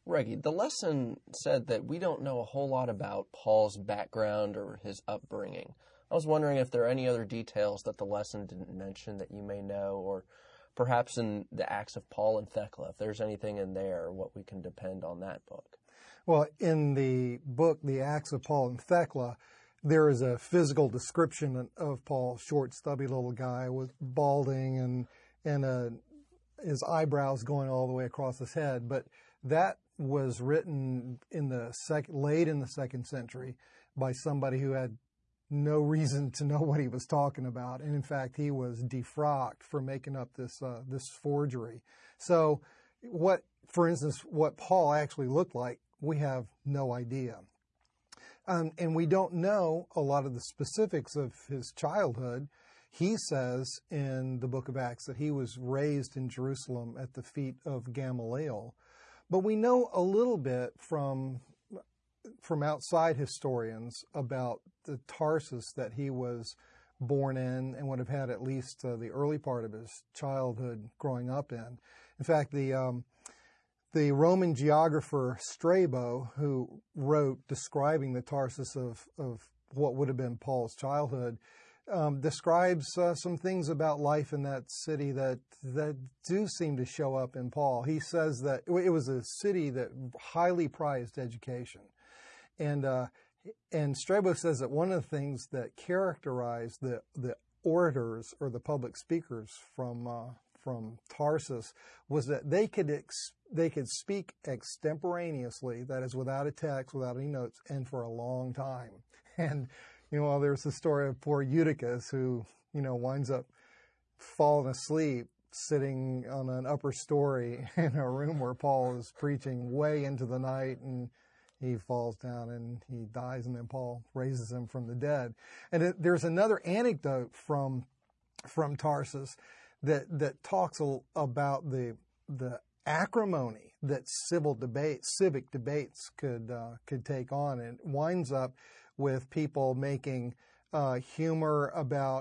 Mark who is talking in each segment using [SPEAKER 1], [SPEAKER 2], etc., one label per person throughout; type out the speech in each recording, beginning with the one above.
[SPEAKER 1] Reggie, the lesson said that we don't know a whole lot about Paul's background or his upbringing. I was wondering if there are any other details that the lesson didn't mention that you may know, or perhaps in the Acts of Paul and Thecla, if there's anything in there, what we can depend on that book.
[SPEAKER 2] Well, in the book, The Acts of Paul and Thecla, there is a physical description of Paul, short, stubby little guy with balding and his eyebrows going all the way across his head. But that was written in the late in the 2nd century by somebody who had no reason to know what he was talking about. And in fact, he was defrocked for making up this forgery. So for instance, what Paul actually looked like, we have no idea. And we don't know a lot of the specifics of his childhood. He says in the book of Acts that he was raised in Jerusalem at the feet of Gamaliel. But we know a little bit from outside historians about the Tarsus that he was born in and would have had at least the early part of his childhood growing up in. In fact, the Roman geographer Strabo, who wrote describing the Tarsus of what would have been Paul's childhood, describes some things about life in that city that do seem to show up in Paul. He says that it was a city that highly prized education. And Strabo says that one of the things that characterized the orators or the public speakers from Tarsus was that they could speak extemporaneously, that is, without a text, without any notes, and for a long time. And there's the story of poor Eutychus who, winds up falling asleep sitting on an upper story in a room where Paul is preaching way into the night, and he falls down and he dies, and then Paul raises him from the dead. And there's another anecdote from Tarsus that talks about the acrimony that civic debates could take on, and winds up with people making humor about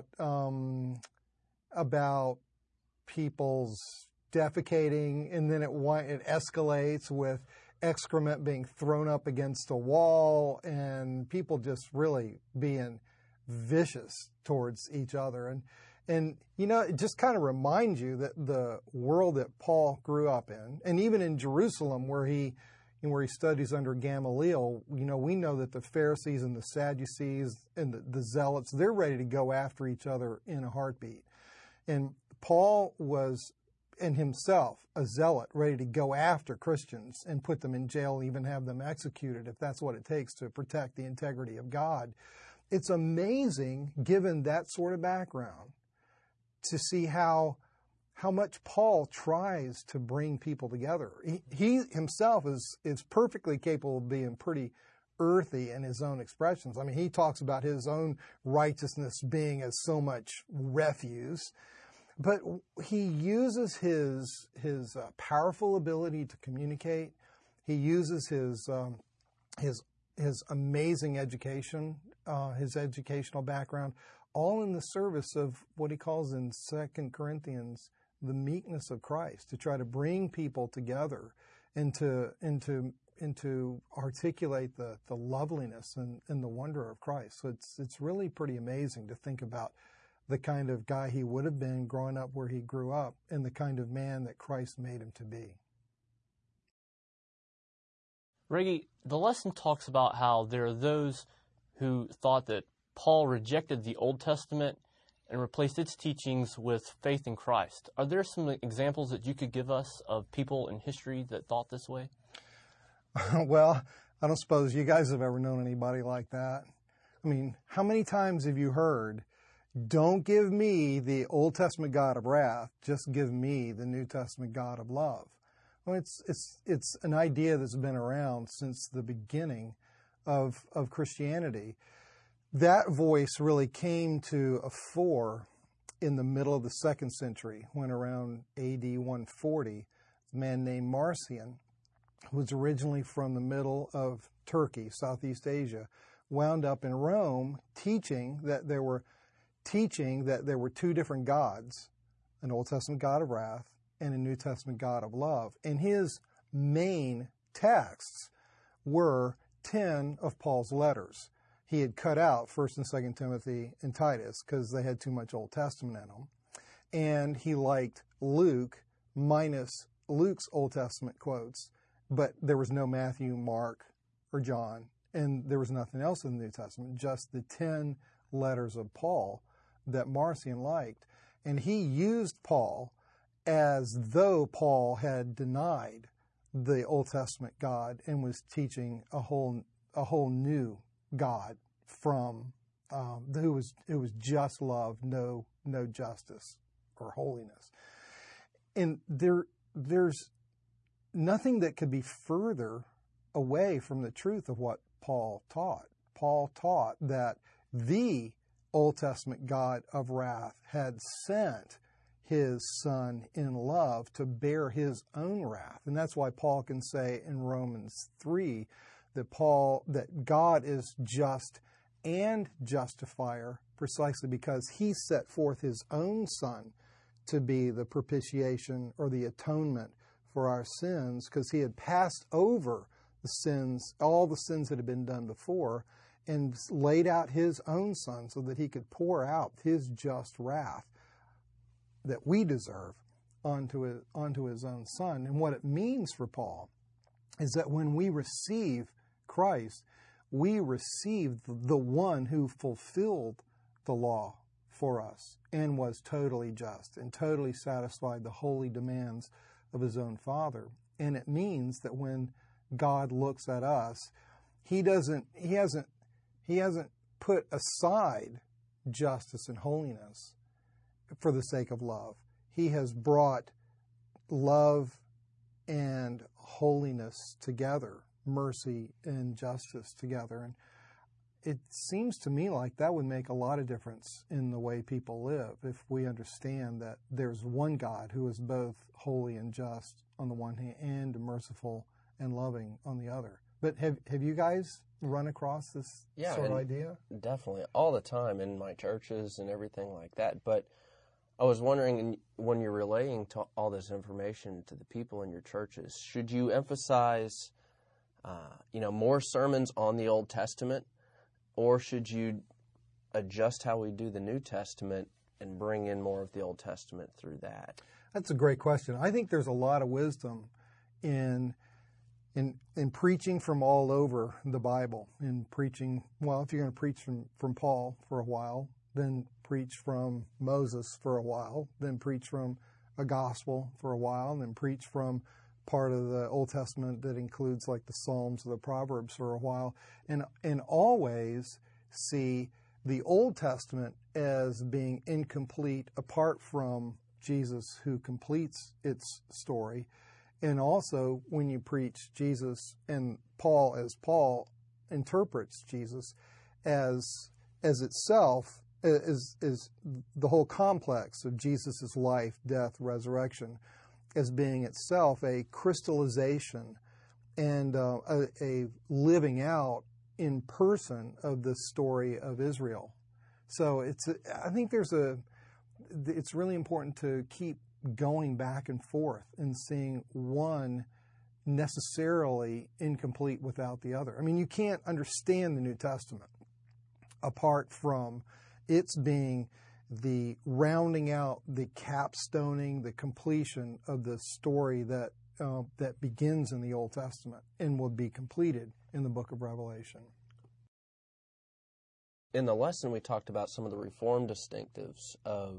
[SPEAKER 2] people's defecating, and then it escalates with excrement being thrown up against a wall and people just really being vicious towards each other. And it just kind of reminds you that the world that Paul grew up in, and even in Jerusalem where he studies under Gamaliel, we know that the Pharisees and the Sadducees and the Zealots, they're ready to go after each other in a heartbeat. And Paul was, in himself, a zealot, ready to go after Christians and put them in jail, even have them executed if that's what it takes to protect the integrity of God. It's amazing, given that sort of background, to see how much Paul tries to bring people together. He himself is perfectly capable of being pretty earthy in his own expressions. I mean, he talks about his own righteousness being as so much refuse, but he uses his powerful ability to communicate. He uses his amazing education, his educational background, all in the service of what he calls in 2 Corinthians the meekness of Christ, to try to bring people together and to articulate the loveliness and the wonder of Christ. So it's really pretty amazing to think about the kind of guy he would have been growing up where he grew up and the kind of man that Christ made him to be.
[SPEAKER 3] Reggie, the lesson talks about how there are those who thought that Paul rejected the Old Testament and replaced its teachings with faith in Christ. Are there some examples that you could give us of people in history that thought this way?
[SPEAKER 2] Well, I don't suppose you guys have ever known anybody like that. I mean, how many times have you heard, don't give me the Old Testament God of wrath, just give me the New Testament God of love? Well, it's an idea that's been around since the beginning of Christianity. That voice really came to a fore in the middle of the 2nd century, when around AD 140, a man named Marcion, who was originally from the middle of Turkey, Southeast Asia, wound up in Rome teaching that there were two different gods, an Old Testament God of wrath and a New Testament God of love. And his main texts were 10 of Paul's letters. He had cut out 1st and 2nd Timothy and Titus because they had too much Old Testament in them. And he liked Luke minus Luke's Old Testament quotes, but there was no Matthew, Mark, or John, and there was nothing else in the New Testament, just the 10 letters of Paul that Marcion liked. And he used Paul as though Paul had denied the Old Testament God and was teaching a whole new God from who was just love, no justice or holiness. And there's nothing that could be further away from the truth of what Paul taught. Paul taught that the Old Testament God of wrath had sent his Son in love to bear his own wrath. And that's why Paul can say in Romans 3 that God is just and justifier precisely because he set forth his own Son to be the propitiation or the atonement for our sins, because he had passed over the sins, all the sins that had been done before, and laid out his own Son so that he could pour out his just wrath that we deserve onto his own Son. And what it means for Paul is that when we receive Christ, we receive the one who fulfilled the law for us and was totally just and totally satisfied the holy demands of his own Father. And it means that when God looks at us, he hasn't put aside justice and holiness for the sake of love. He has brought love and holiness together, mercy and justice together. And it seems to me like that would make a lot of difference in the way people live if we understand that there's one God who is both holy and just on the one hand and merciful and loving on the other. But have you guys run across this sort of idea?
[SPEAKER 1] Definitely, all the time in my churches and everything like that. But I was wondering, when you're relaying all this information to the people in your churches, should you emphasize, more sermons on the Old Testament, or should you adjust how we do the New Testament and bring in more of the Old Testament through that?
[SPEAKER 2] That's a great question. I think there's a lot of wisdom in preaching from all over the Bible, in preaching, well, if you're going to preach from Paul for a while, then preach from Moses for a while, then preach from a gospel for a while, and then preach from part of the Old Testament that includes like the Psalms or the Proverbs for a while, and always see the Old Testament as being incomplete apart from Jesus, who completes its story. And also, when you preach Jesus and Paul as Paul interprets Jesus as itself, is the whole complex of Jesus' life, death, resurrection, as being itself a crystallization and a living out in person of the story of Israel. So I think it's really important to keep going back and forth and seeing one necessarily incomplete without the other. I mean, you can't understand the New Testament apart from its being the rounding out, the capstoning, the completion of the story that begins in the Old Testament and will be completed in the book of Revelation.
[SPEAKER 1] In the lesson, we talked about some of the Reformed distinctives of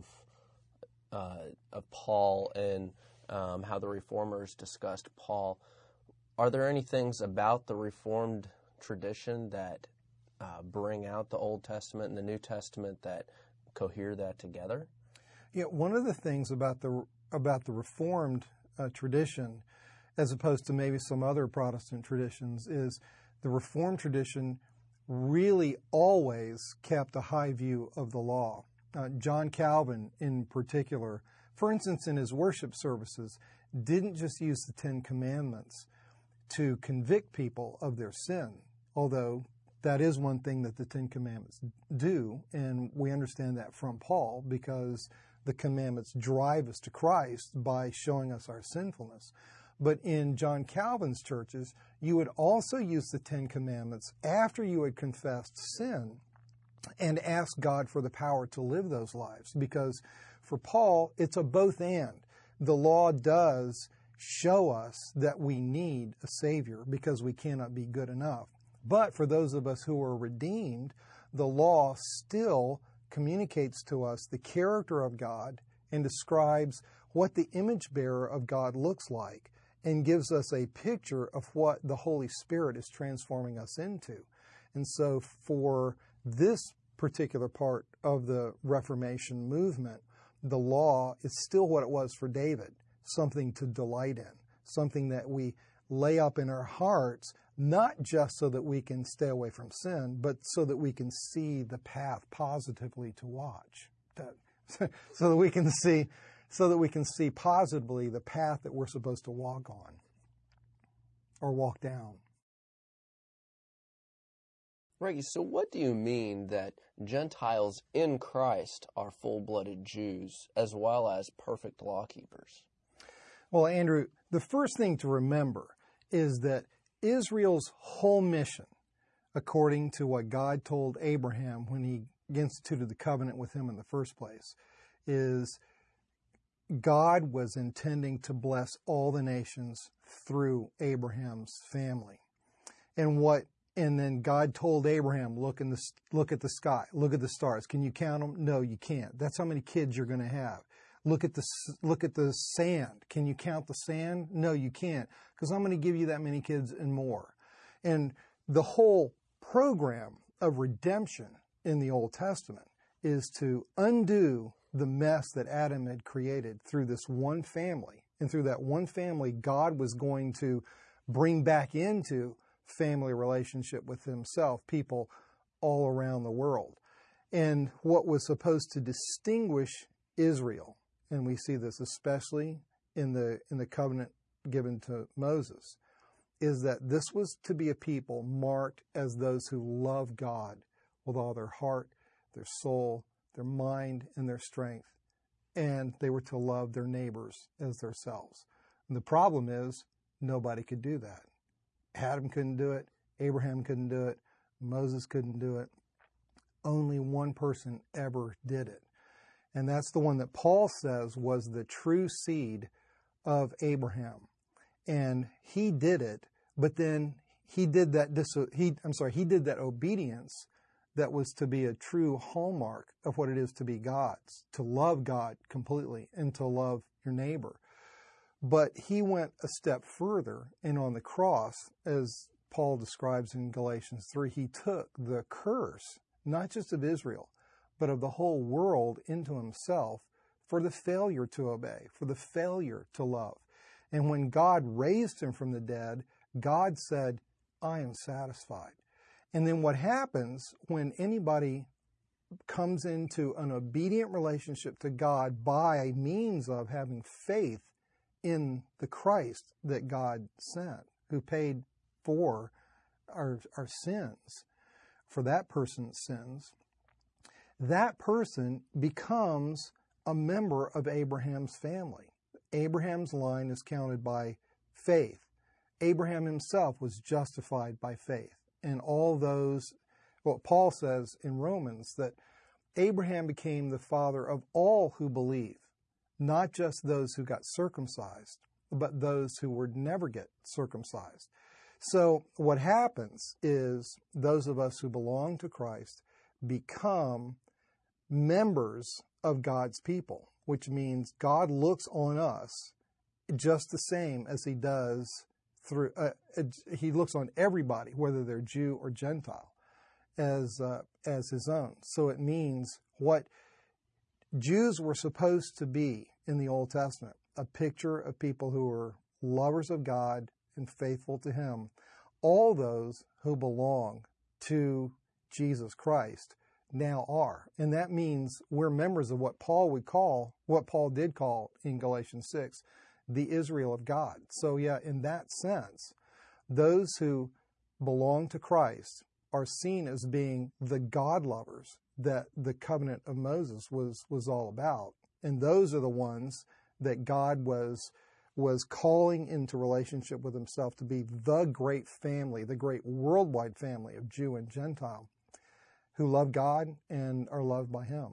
[SPEAKER 1] Paul and how the Reformers discussed Paul. Are there any things about the Reformed tradition that bring out the Old Testament and the New Testament that cohere that together?
[SPEAKER 2] Yeah, one of the things about the Reformed tradition, as opposed to maybe some other Protestant traditions, is the Reformed tradition really always kept a high view of the law. John Calvin, in particular, for instance, in his worship services, didn't just use the Ten Commandments to convict people of their sin, although that is one thing that the Ten Commandments do, and we understand that from Paul because the commandments drive us to Christ by showing us our sinfulness. But in John Calvin's churches, you would also use the Ten Commandments after you had confessed sin and ask God for the power to live those lives. Because for Paul, it's a both and. The law does show us that we need a Savior because we cannot be good enough. But for those of us who are redeemed, the law still communicates to us the character of God and describes what the image bearer of God looks like and gives us a picture of what the Holy Spirit is transforming us into. And so for this particular part of the Reformation movement, the law is still what it was for David, something to delight in, something that we lay up in our hearts, not just so that we can stay away from sin, but so that we can see the path positively to watch, so that we can see positively the path that we're supposed to walk on or walk down.
[SPEAKER 1] Reggie, so what do you mean that Gentiles in Christ are full-blooded Jews as well as perfect law-keepers?
[SPEAKER 2] Well, Andrew, the first thing to remember is that Israel's whole mission, according to what God told Abraham when he instituted the covenant with him in the first place, is God was intending to bless all the nations through Abraham's family. And then God told Abraham, look at the sky, look at the stars. Can you count them? No, you can't. That's how many kids you're going to have. Look at the sand. Can you count the sand? No, you can't, because I'm going to give you that many kids and more. And the whole program of redemption in the Old Testament is to undo the mess that Adam had created through this one family. And through that one family, God was going to bring back into family relationship with himself people all around the world. And what was supposed to distinguish Israel, and we see this especially in the covenant given to Moses, is that this was to be a people marked as those who love God with all their heart, their soul, their mind, and their strength. And they were to love their neighbors as themselves. And the problem is, nobody could do that. Adam couldn't do it. Abraham couldn't do it. Moses couldn't do it. Only one person ever did it. And that's the one that Paul says was the true seed of Abraham. And he did it, but then he did that obedience that was to be a true hallmark of what it is to be God's, to love God completely and to love your neighbor. But he went a step further, and on the cross, as Paul describes in Galatians 3, he took the curse, not just of Israel, but of the whole world into himself for the failure to obey, for the failure to love. And when God raised him from the dead, God said, I am satisfied. And then what happens when anybody comes into an obedient relationship to God by means of having faith in the Christ that God sent, who paid for our sins, for that person's sins, that person becomes a member of Abraham's family. Abraham's line is counted by faith. Abraham himself was justified by faith. And all those, what Paul says in Romans, that Abraham became the father of all who believe, not just those who got circumcised, but those who would never get circumcised. So what happens is those of us who belong to Christ become members of God's people, which means God looks on us just the same as he does through, he looks on everybody, whether they're Jew or Gentile, as his own. So it means what Jews were supposed to be in the Old Testament, a picture of people who were lovers of God and faithful to him. All those who belong to Jesus Christ now are. And that means we're members of what Paul did call in Galatians 6, the Israel of God. So yeah, in that sense, those who belong to Christ are seen as being the God lovers that the covenant of Moses was all about. And those are the ones that God was was calling into relationship with himself to be the great family, the great worldwide family of Jew and Gentile who love God and are loved by him.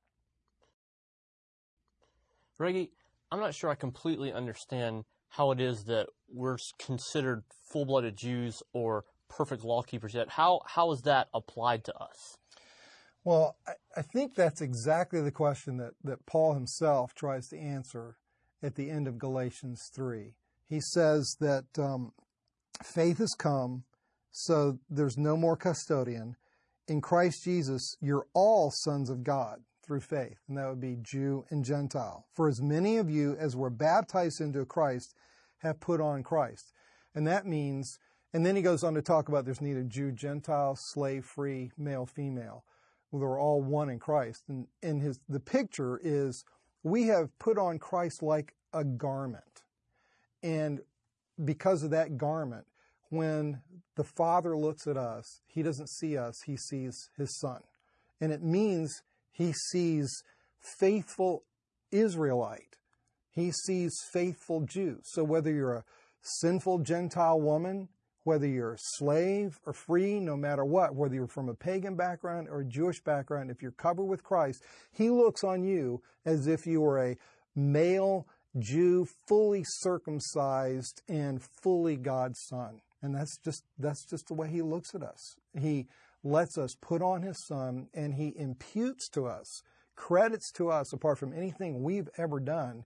[SPEAKER 3] Reggie, I'm not sure I completely understand how it is that we're considered full-blooded Jews or perfect law keepers yet. How is that applied to us?
[SPEAKER 2] Well, I think that's exactly the question that Paul himself tries to answer at the end of Galatians 3. He says that faith has come, so there's no more custodian. In Christ Jesus, you're all sons of God through faith, and that would be Jew and Gentile. For as many of you as were baptized into Christ have put on Christ. And that means, and then he goes on to talk about there's neither Jew, Gentile, slave, free, male, female. Well, they're all one in Christ. And the picture is we have put on Christ like a garment. And because of that garment, when the Father looks at us, he doesn't see us, he sees his Son. And it means he sees faithful Israelite. He sees faithful Jew. So whether you're a sinful Gentile woman, whether you're a slave or free, no matter what, whether you're from a pagan background or a Jewish background, if you're covered with Christ, he looks on you as if you were a male Jew, fully circumcised and fully God's son. And that's just the way he looks at us. He lets us put on his Son, and he imputes to us, credits to us, apart from anything we've ever done,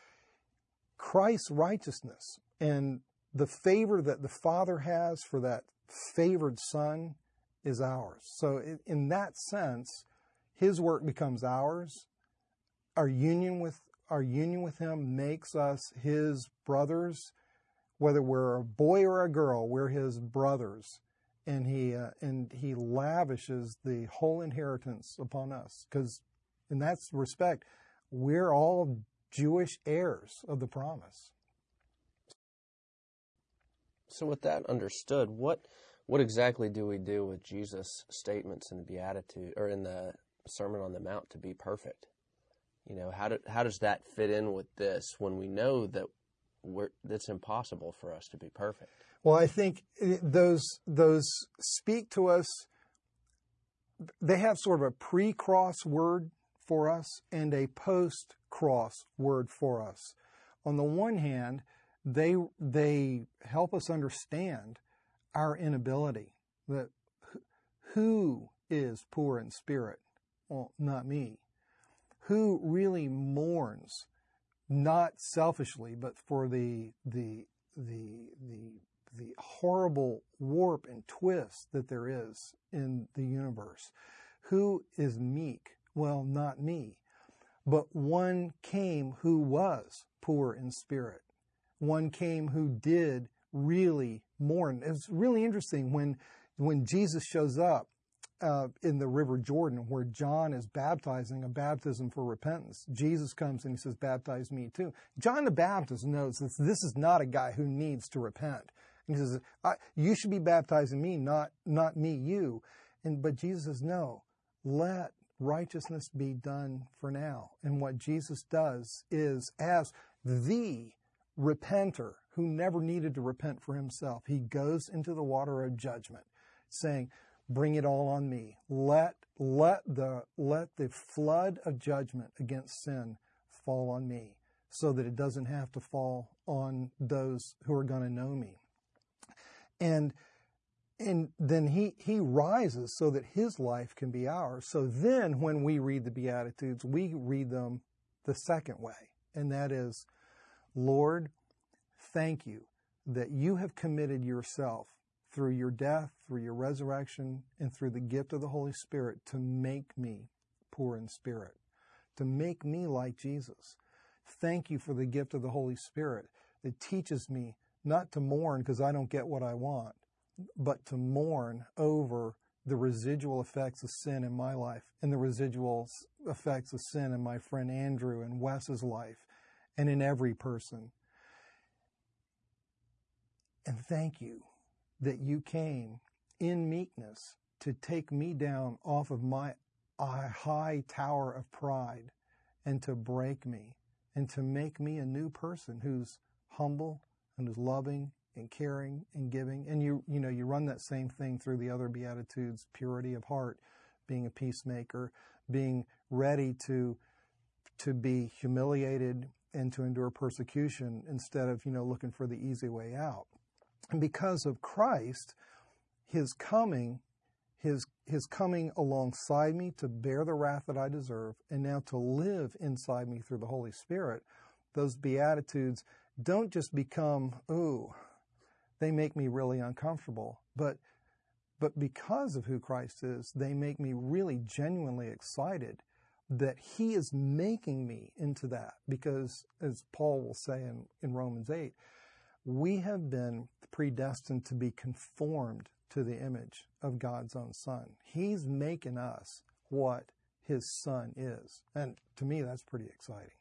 [SPEAKER 2] Christ's righteousness. And the favor that the Father has for that favored Son is ours. So in that sense, his work becomes ours. Our union with him makes us his brothers. Whether we're a boy or a girl, we're his brothers. And he lavishes the whole inheritance upon us. Because in that respect, we're all Jewish heirs of the promise.
[SPEAKER 1] So with that understood, what exactly do we do with Jesus' statements in the Beatitude or in the Sermon on the Mount to be perfect? You know, how does that fit in with this when we know that it's impossible for us to be perfect?
[SPEAKER 2] Well, I think those speak to us. They have sort of a pre-cross word for us and a post-cross word for us. On the one hand, they help us understand our inability. That who is poor in spirit? Well, not me. Who really mourns, not selfishly, but for the horrible warp and twist that there is in the universe? Who is meek? Well, not me. But one came who was poor in spirit. One came who did really mourn. It's really interesting when Jesus shows up in the River Jordan, where John is baptizing, a baptism for repentance. Jesus comes and he says, "Baptize me too." John the Baptist knows that this is not a guy who needs to repent. And he says, "You should be baptizing me, not me, you." But Jesus says, "No, let righteousness be done for now." And what Jesus does is, as the repenter who never needed to repent for himself, he goes into the water of judgment, saying, "Bring it all on me. Let the flood of judgment against sin fall on me, so that it doesn't have to fall on those who are going to know me." And then he rises so that his life can be ours. So then when we read the Beatitudes, we read them the second way. And that is, "Lord, thank you that you have committed yourself through your death, through your resurrection, and through the gift of the Holy Spirit to make me poor in spirit, to make me like Jesus. Thank you for the gift of the Holy Spirit that teaches me not to mourn because I don't get what I want, but to mourn over the residual effects of sin in my life and the residual effects of sin in my friend Andrew and Wes's life and in every person. And thank you that you came in meekness to take me down off of my high tower of pride and to break me and to make me a new person who's humble and who's loving and caring and giving. And you run that same thing through the other Beatitudes: purity of heart, being a peacemaker, being ready to be humiliated and to endure persecution instead of, looking for the easy way out. And because of Christ, his coming alongside me to bear the wrath that I deserve, and now to live inside me through the Holy Spirit, those Beatitudes don't just become, they make me really uncomfortable, but because of who Christ is, they make me really genuinely excited that he is making me into that. Because, as Paul will say in Romans 8, we have been predestined to be conformed to the image of God's own Son. He's making us what his Son is. And to me, that's pretty exciting.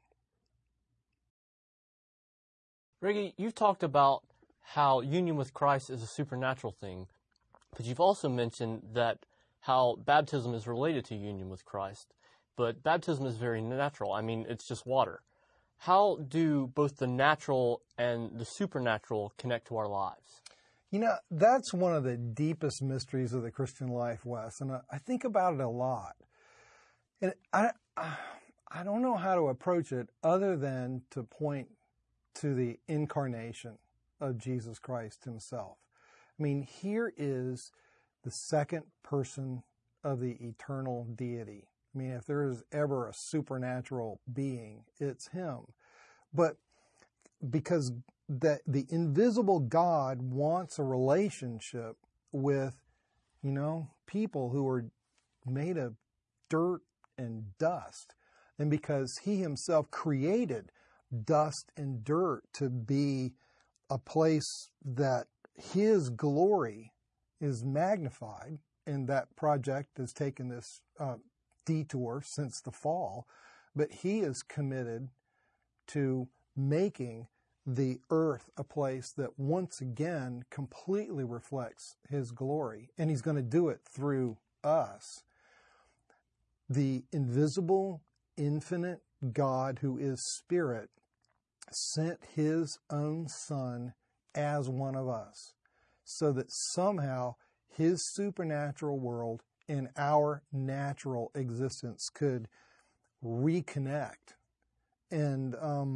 [SPEAKER 3] Reggie, you've talked about how union with Christ is a supernatural thing, but you've also mentioned that how baptism is related to union with Christ. But baptism is very natural. I mean, it's just water. How do both the natural and the supernatural connect to our lives?
[SPEAKER 2] That's one of the deepest mysteries of the Christian life, Wes, and I think about it a lot. And I don't know how to approach it other than to point to the incarnation of Jesus Christ himself. I mean, here is the second person of the eternal deity. I mean, if there is ever a supernatural being, it's him. But because the invisible God wants a relationship with, people who are made of dirt and dust. And because he himself created dust and dirt to be a place that his glory is magnified, and that project has taken this detour since the fall, but he is committed to making the earth a place that once again completely reflects his glory, and he's going to do it through us. The invisible, infinite God, who is Spirit, sent his own Son as one of us, so that somehow his supernatural world and our natural existence could reconnect. And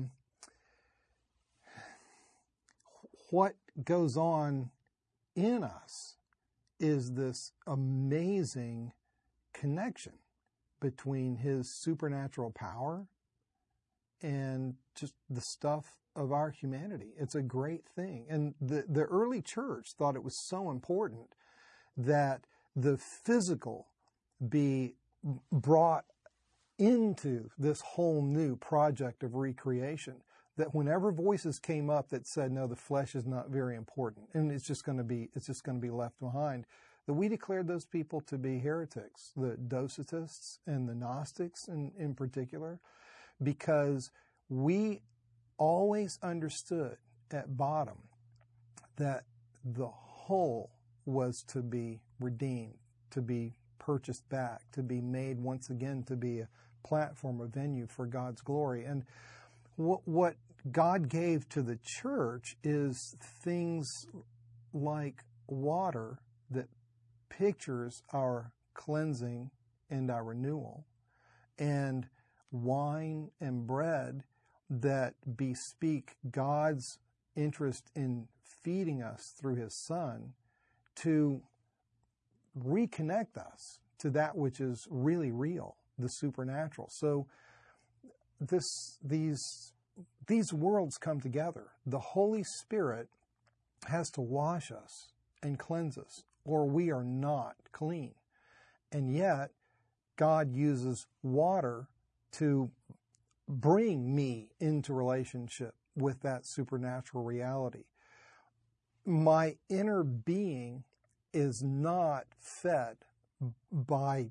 [SPEAKER 2] what goes on in us is this amazing connection between his supernatural power and just the stuff of our humanity. It's a great thing. And the early church thought it was so important that the physical be brought into this whole new project of recreation, that whenever voices came up that said, no, the flesh is not very important, and it's just going to be left behind, that we declared those people to be heretics, the Docetists and the Gnostics in particular, because we always understood at bottom that the whole was to be redeemed, to be purchased back, to be made once again to be a platform, a venue for God's glory. And what God gave to the church is things like water that pictures our cleansing and our renewal, and wine and bread that bespeak God's interest in feeding us through his Son to reconnect us to that which is really real, the supernatural. So these worlds come together. The Holy Spirit has to wash us and cleanse us, or we are not clean. And yet, God uses water to bring me into relationship with that supernatural reality. My inner being is not fed by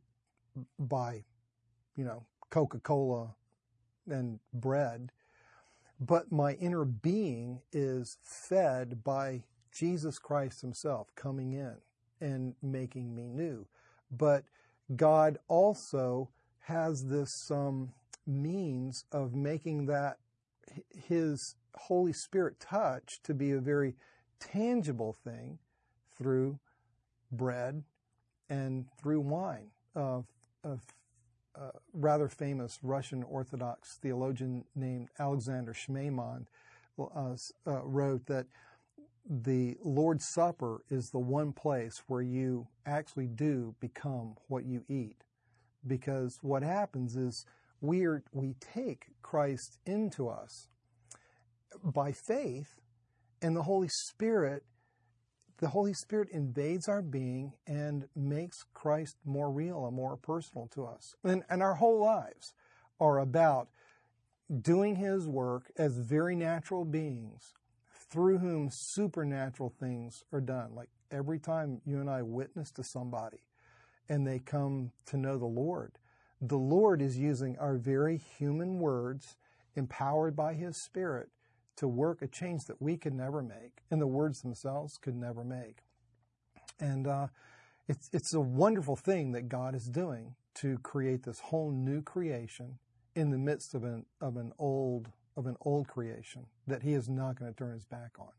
[SPEAKER 2] Coca-Cola and bread, but my inner being is fed by Jesus Christ himself coming in and making me new. But God also has this means of making that his Holy Spirit touch to be a very tangible thing through bread and through wine. A rather famous Russian Orthodox theologian named Alexander Shmeimon wrote that the Lord's Supper is the one place where you actually do become what you eat. Because what happens is we take Christ into us by faith, and the Holy Spirit invades our being and makes Christ more real and more personal to us. And our whole lives are about doing His work as very natural beings through whom supernatural things are done. Like every time you and I witness to somebody and they come to know the Lord is using our very human words, empowered by His Spirit, to work a change that we could never make, and the words themselves could never make. And it's a wonderful thing that God is doing to create this whole new creation in the midst of an old creation that He is not going to turn His back on.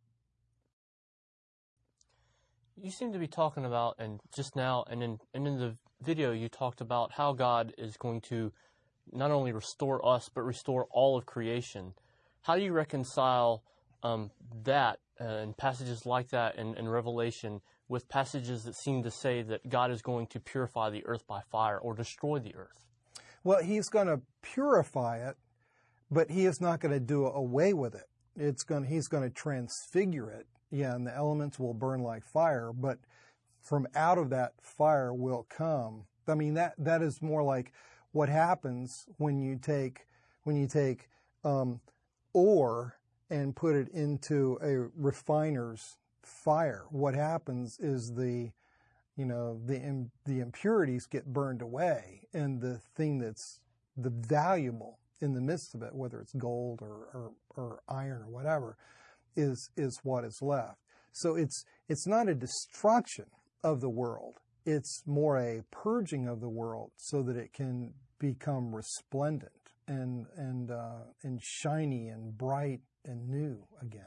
[SPEAKER 3] You seem to be talking about, and just now, and in the video, you talked about how God is going to not only restore us, but restore all of creation. How do you reconcile that and passages like that in Revelation with passages that seem to say that God is going to purify the earth by fire or destroy the earth?
[SPEAKER 2] Well, He's going to purify it, but He is not going to do away with it. He's going to transfigure it. Yeah, and the elements will burn like fire, but from out of that fire will come. I mean, that is more like what happens when you take ore and put it into a refiner's fire. What happens is the impurities get burned away, and the thing that's the valuable in the midst of it, whether it's gold or iron or whatever, is what is left. So it's not a destruction of the world. It's more a purging of the world so that it can become resplendent and shiny and bright and new again.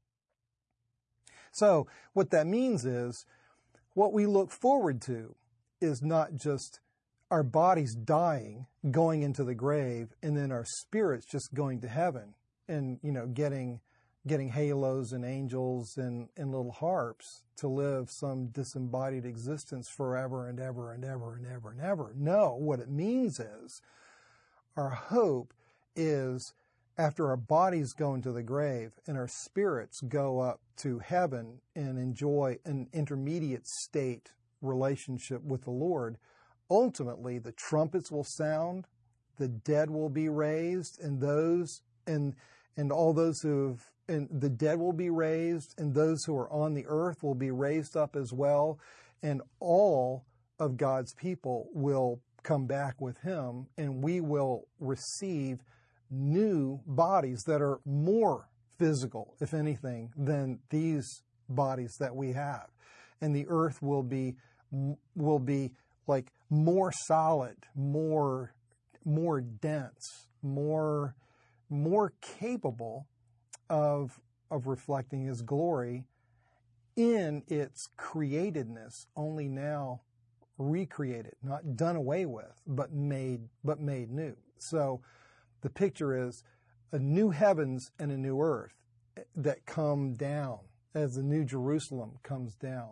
[SPEAKER 2] So what that means is what we look forward to is not just our bodies dying, going into the grave, and then our spirits just going to heaven and, getting halos and angels and little harps to live some disembodied existence forever and ever and ever and ever and ever. No, what it means is our hope is after our bodies go into the grave and our spirits go up to heaven and enjoy an intermediate state relationship with the Lord, ultimately the trumpets will sound, the dead will be raised, and all those who've and the dead will be raised, and those who are on the earth will be raised up as well, and all of God's people will come back with Him, and we will receive new bodies that are more physical, if anything, than these bodies that we have. And the earth will be like more solid, more dense, more capable of reflecting His glory in its createdness, only now recreated, not done away with, but made new. So the picture is a new heavens and a new earth that come down as the new Jerusalem comes down.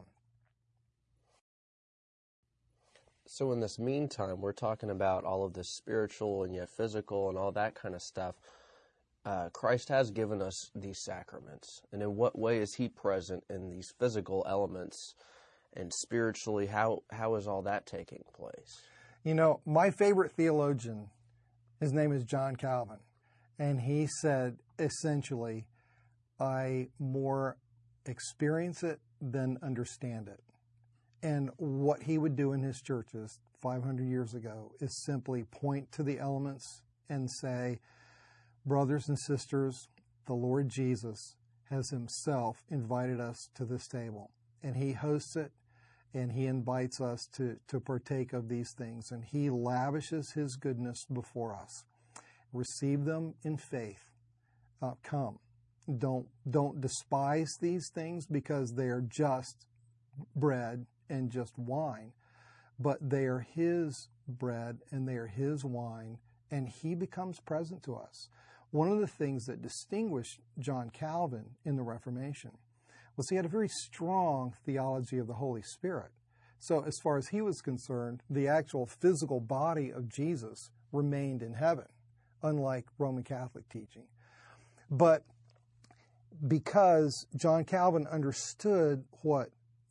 [SPEAKER 1] So in this meantime, we're talking about all of this spiritual and yet physical and all that kind of stuff. Christ has given us these sacraments. And in what way is He present in these physical elements? And spiritually, how is all that taking place?
[SPEAKER 2] My favorite theologian, his name is John Calvin, and he said, essentially, I more experience it than understand it. And what he would do in his churches 500 years ago is simply point to the elements and say, brothers and sisters, the Lord Jesus has Himself invited us to this table, and He hosts it, and He invites us to partake of these things, and He lavishes His goodness before us. Receive them in faith. Come. don't despise these things because they are just bread and just wine, but they are his bread and they are his wine, and he becomes present to us. One of the things that distinguished John Calvin in the Reformation was he had a very strong theology of the Holy Spirit. So as far as he was concerned, the actual physical body of Jesus remained in heaven, unlike Roman Catholic teaching. But because John Calvin understood what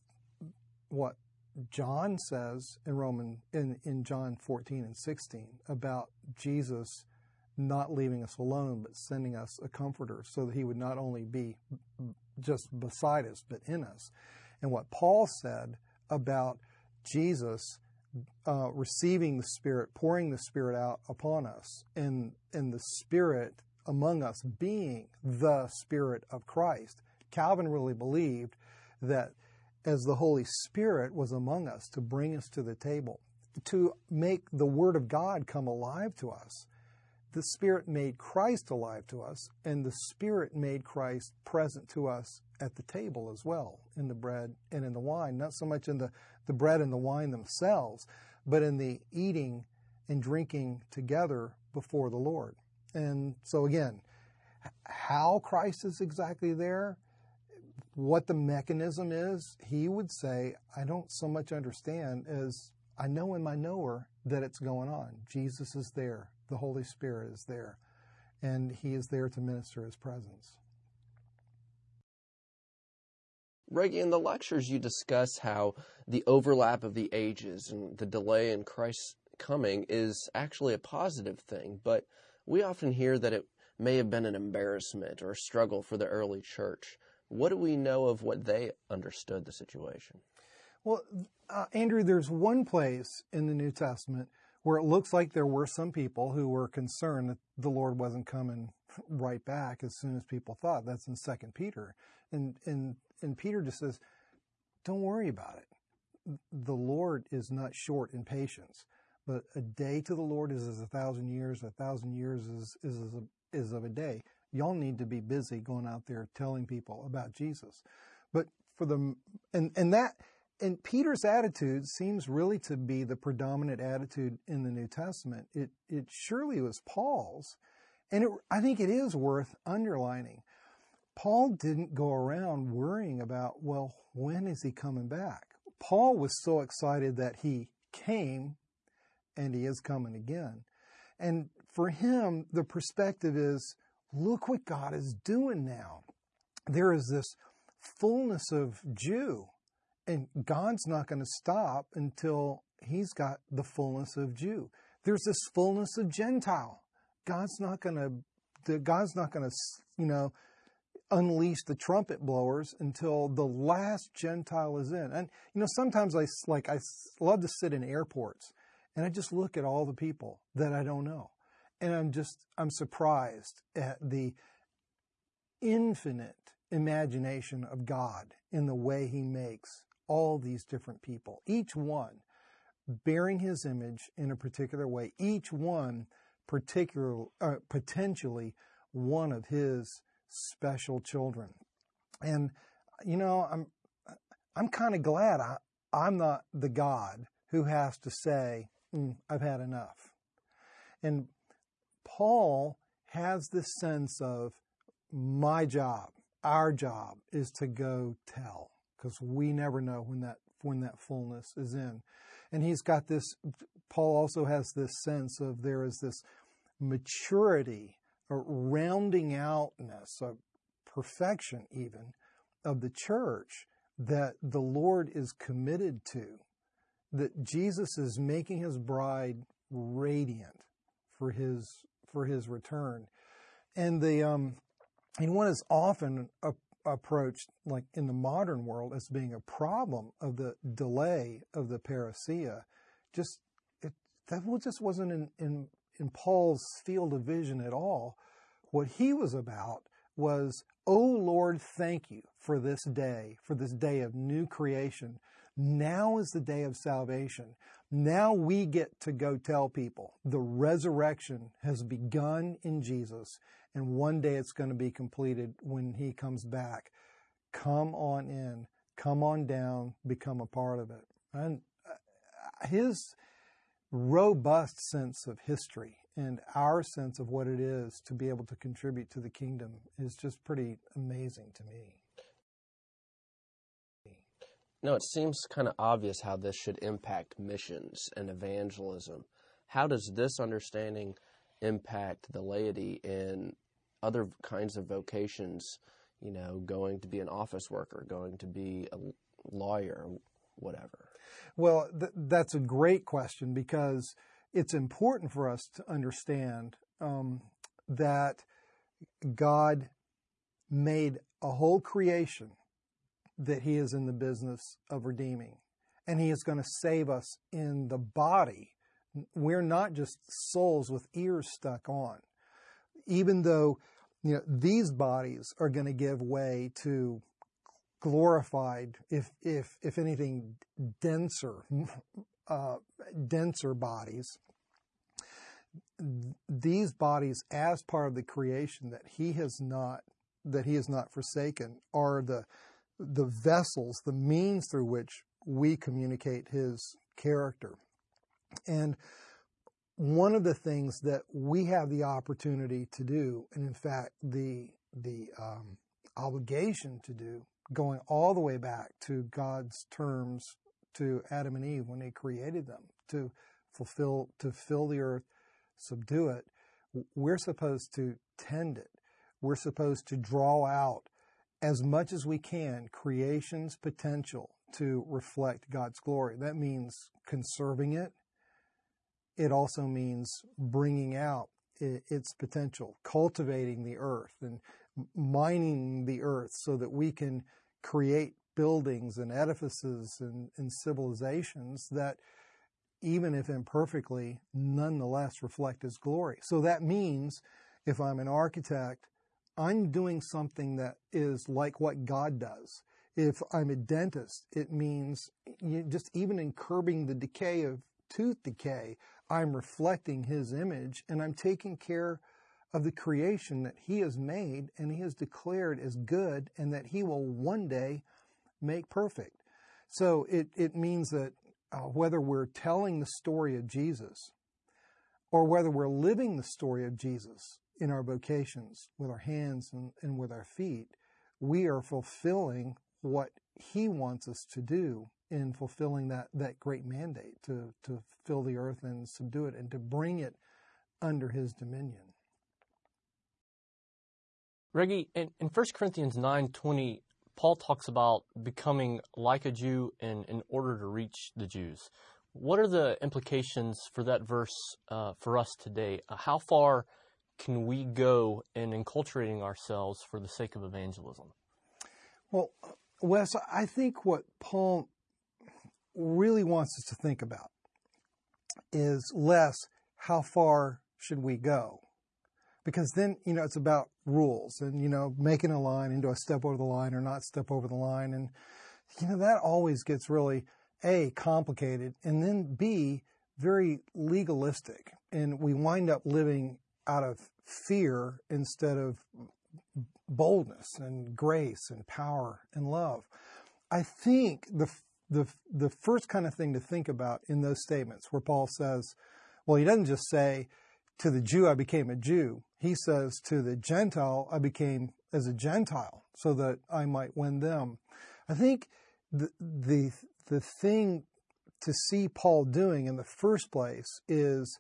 [SPEAKER 2] John says in John 14 and 16 about Jesus not leaving us alone, but sending us a comforter so that he would not only be just beside us, but in us. And what Paul said about Jesus receiving the Spirit, pouring the Spirit out upon us, and the Spirit among us being the Spirit of Christ. Calvin really believed that as the Holy Spirit was among us to bring us to the table, to make the Word of God come alive to us, the Spirit made Christ alive to us, and the Spirit made Christ present to us at the table as well, in the bread and in the wine. Not so much in the bread and the wine themselves, but in the eating and drinking together before the Lord. And so again, how Christ is exactly there, what the mechanism is, he would say, I don't so much understand as I know in my knower that it's going on. Jesus is there. The Holy Spirit is there. And he is there to minister his presence.
[SPEAKER 1] Reggie, in the lectures you discuss how the overlap of the ages and the delay in Christ's coming is actually a positive thing, but we often hear that it may have been an embarrassment or a struggle for the early church. What do we know of what they understood the situation?
[SPEAKER 2] Well, Andrew, there's one place in the New Testament where it looks like there were some people who were concerned that the Lord wasn't coming right back as soon as people thought. That's in 2 Peter. And Peter just says, don't worry about it. The Lord is not short in patience, but a day to the Lord is as 1,000 years. 1,000 years is of a day. Y'all need to be busy going out there telling people about Jesus. But for them, and Peter's attitude seems really to be the predominant attitude in the New Testament. It surely was Paul's, and I think it is worth underlining. Paul didn't go around worrying about, well, when is he coming back? Paul was so excited that he came, and he is coming again. And for him, the perspective is, look what God is doing now. There is this fullness of Jew, and God's not going to stop until he's got the fullness of Jew. There's this fullness of Gentile. God's not going to, unleash the trumpet blowers until the last Gentile is in. And, sometimes I love to sit in airports and I just look at all the people that I don't know. And I'm surprised at the infinite imagination of God in the way he makes all these different people, each one bearing his image in a particular way, each one potentially one of his special children. And, I'm kind of glad I'm not the God who has to say, I've had enough. And Paul has this sense of my job, our job is to go tell, because we never know when that fullness is in. And he's got this, Paul also has this sense of there is this maturity, a rounding outness, a perfection even, of the church that the Lord is committed to, that Jesus is making his bride radiant for his return. And one is often approached, like in the modern world, as being a problem of the delay of the parousia. That just wasn't in Paul's field of vision at all. What he was about was, oh Lord, thank you for this day of new creation. Now is the day of salvation. Now we get to go tell people the resurrection has begun in Jesus, and one day it's going to be completed when he comes back. Come on in, come on down, become a part of it. And his robust sense of history and our sense of what it is to be able to contribute to the kingdom is just pretty amazing to me.
[SPEAKER 1] No, it seems kind of obvious how this should impact missions and evangelism. How does this understanding impact the laity in other kinds of vocations, going to be an office worker, going to be a lawyer, whatever?
[SPEAKER 2] Well, that's a great question, because it's important for us to understand that God made a whole creation that he is in the business of redeeming, and he is going to save us in the body. We're not just souls with ears stuck on. Even though, these bodies are going to give way to glorified, if anything, denser bodies. These bodies, as part of the creation that he has not forsaken, are the vessels, the means through which we communicate his character. And one of the things that we have the opportunity to do, and in fact the obligation to do, going all the way back to God's terms to Adam and Eve when he created them, to fill the earth, subdue it, we're supposed to tend it. We're supposed to draw out as much as we can creation's potential to reflect God's glory. That means conserving it. It also means bringing out its potential, cultivating the earth and mining the earth so that we can create buildings and edifices and civilizations that, even if imperfectly, nonetheless reflect his glory. So that means if I'm an architect, I'm doing something that is like what God does. If I'm a dentist, it means just even in curbing the decay of tooth decay, I'm reflecting his image, and I'm taking care of the creation that he has made and he has declared as good, and that he will one day make perfect. So it means that whether we're telling the story of Jesus or whether we're living the story of Jesus in our vocations with our hands and with our feet, we are fulfilling what he wants us to do in fulfilling that great mandate to fill the earth and subdue it and to bring it under his dominion.
[SPEAKER 3] Reggie, in 1 Corinthians 9:20, Paul talks about becoming like a Jew in order to reach the Jews. What are the implications for that verse for us today? How far can we go in enculturating ourselves for the sake of evangelism?
[SPEAKER 2] Well, Wes, I think what Paul really wants us to think about is less how far should we go, because then it's about rules and making a line and do I step over the line or not step over the line, and that always gets really A, complicated, and then B, very legalistic, and we wind up living out of fear instead of boldness and grace and power and love. I think the first kind of thing to think about in those statements where Paul says, well, he doesn't just say, to the Jew I became a Jew. He says, to the Gentile I became as a Gentile so that I might win them. I think the thing to see Paul doing in the first place is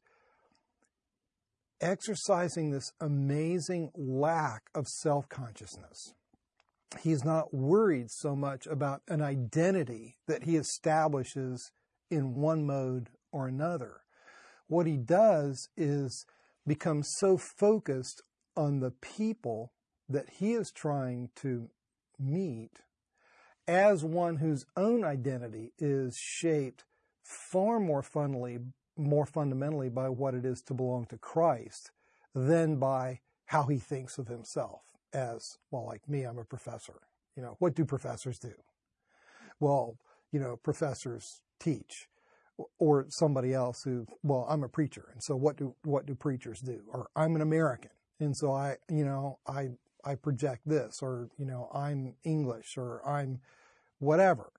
[SPEAKER 2] exercising this amazing lack of self-consciousness. He's not worried so much about an identity that he establishes in one mode or another. What he does is become so focused on the people that he is trying to meet as one whose own identity is shaped far more fundamentally by what it is to belong to Christ than by how he thinks of himself as, well, like me, I'm a professor. What do professors do? Well, professors teach. Or somebody else who, well, I'm a preacher, and so what do preachers do? Or I'm an American, And so I project this, or, I'm English, or I'm whatever.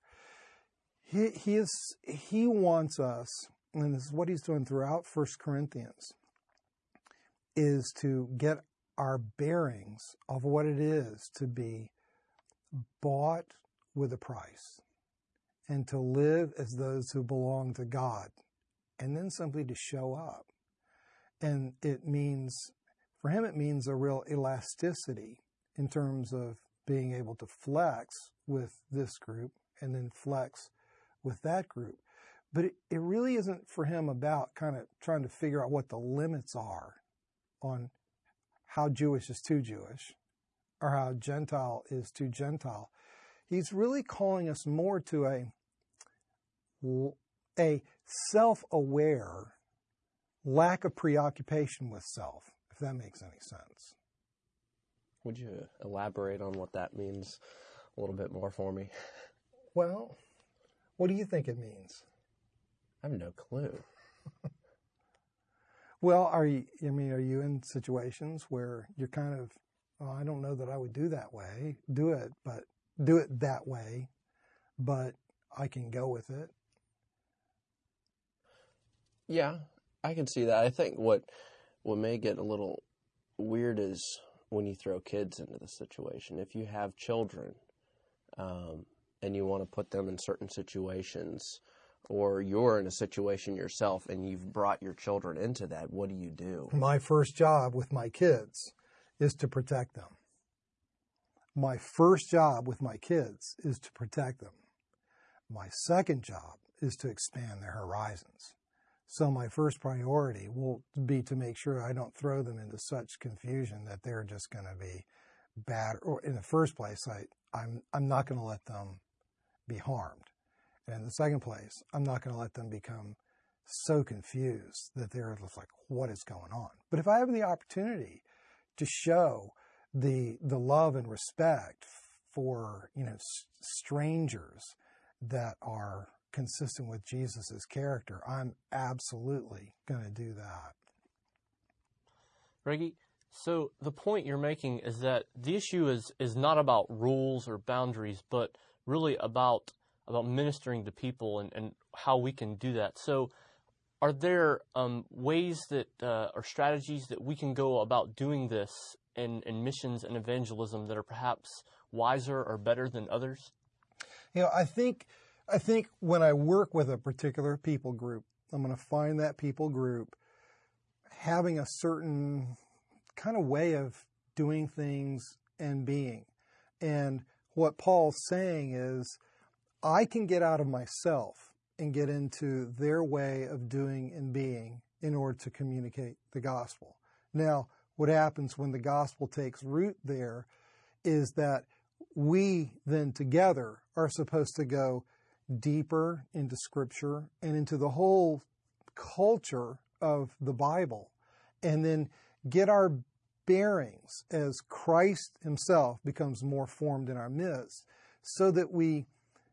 [SPEAKER 2] He wants us, and this is what he's doing throughout 1 Corinthians, is to get our bearings of what it is to be bought with a price and to live as those who belong to God, and then simply to show up. And for him, it means a real elasticity in terms of being able to flex with this group and then flex with that group. But it really isn't for him about kind of trying to figure out what the limits are on how Jewish is too Jewish or how Gentile is too Gentile. He's really calling us more to a self-aware lack of preoccupation with self, if that makes any sense.
[SPEAKER 1] Would you elaborate on what that means a little bit more for me?
[SPEAKER 2] Well, what do you think it means?
[SPEAKER 1] I have no clue.
[SPEAKER 2] Well, are you in situations where you're kind of, I don't know that I would do that way, but I can go with it?
[SPEAKER 1] Yeah, I can see that. I think what may get a little weird is when you throw kids into the situation. If you have children and you want to put them in certain situations, or you're in a situation yourself and you've brought your children into that, what do you do?
[SPEAKER 2] My first job with my kids is to protect them. My first job with my kids is to protect them. My second job is to expand their horizons. So my first priority will be to make sure I don't throw them into such confusion that they're just going to be bad. Or in the first place, I'm not going to let them be harmed. And in the second place, I'm not going to let them become so confused that they're just like, what is going on? But if I have the opportunity to show the love and respect for, strangers that are consistent with Jesus's character, I'm absolutely going to do that.
[SPEAKER 3] Reggie, so the point you're making is that the issue is not about rules or boundaries, but really about ministering to people and how we can do that. So are there ways that or strategies that we can go about doing this in missions and evangelism that are perhaps wiser or better than others?
[SPEAKER 2] I think when I work with a particular people group, I'm going to find that people group having a certain kind of way of doing things and being. And what Paul's saying is, I can get out of myself and get into their way of doing and being in order to communicate the gospel. Now, what happens when the gospel takes root there is that we then together are supposed to go deeper into Scripture and into the whole culture of the Bible, and then get our bearings as Christ himself becomes more formed in our midst, so that we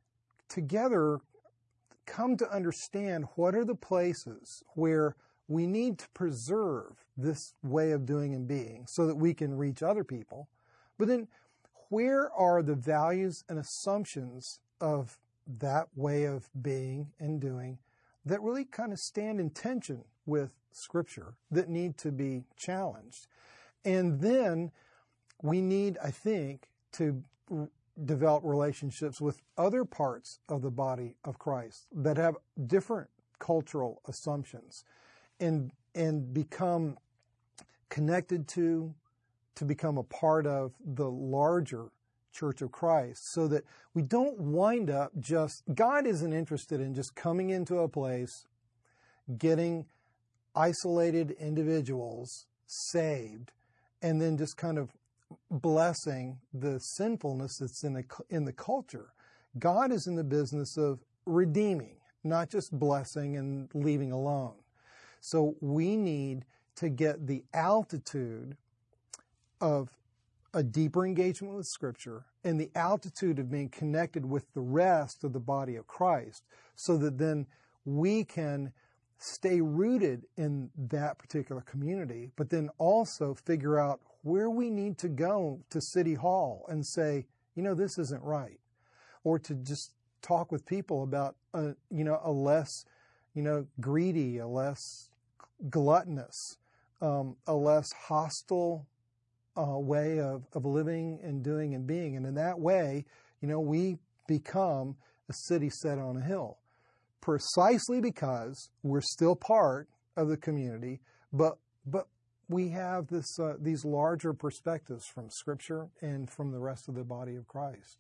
[SPEAKER 2] together come to understand what are the places where we need to preserve this way of doing and being so that we can reach other people. But then where are the values and assumptions of that way of being and doing that really kind of stand in tension with Scripture, that need to be challenged? And then we need, I think, to develop relationships with other parts of the body of Christ that have different cultural assumptions, and become connected to become a part of the larger Church of Christ, so that we don't wind up God isn't interested in just coming into a place, getting isolated individuals saved, and then just kind of blessing the sinfulness that's in the culture. God is in the business of redeeming, not just blessing and leaving alone. So we need to get the altitude of a deeper engagement with Scripture and the altitude of being connected with the rest of the body of Christ, so that then we can stay rooted in that particular community, but then also figure out where we need to go to City Hall and say, this isn't right. Or to just talk with people about, a less, greedy, a less gluttonous, a less hostile way of living and doing and being. And in that way, we become a city set on a hill, precisely because we're still part of the community, but we have these larger perspectives from Scripture and from the rest of the body of Christ.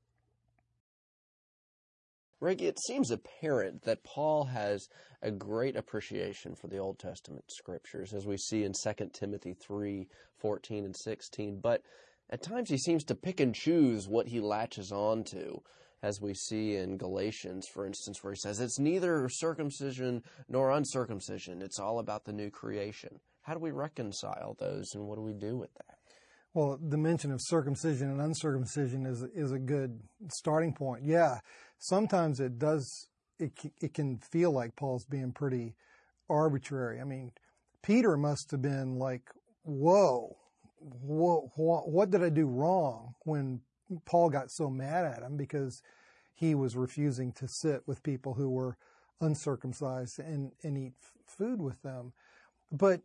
[SPEAKER 1] Reggie, it seems apparent that Paul has a great appreciation for the Old Testament Scriptures, as we see in 2 Timothy 3:14 and 16, but at times he seems to pick and choose what he latches on to, as we see in Galatians, for instance, where he says, it's neither circumcision nor uncircumcision, it's all about the new creation. How do we reconcile those, and what do we do with that?
[SPEAKER 2] Well, the mention of circumcision and uncircumcision is a good starting point. Yeah, sometimes it can feel like Paul's being pretty arbitrary. I mean, Peter must have been like, whoa, what did I do wrong, when Paul got so mad at him because he was refusing to sit with people who were uncircumcised and eat food with them. But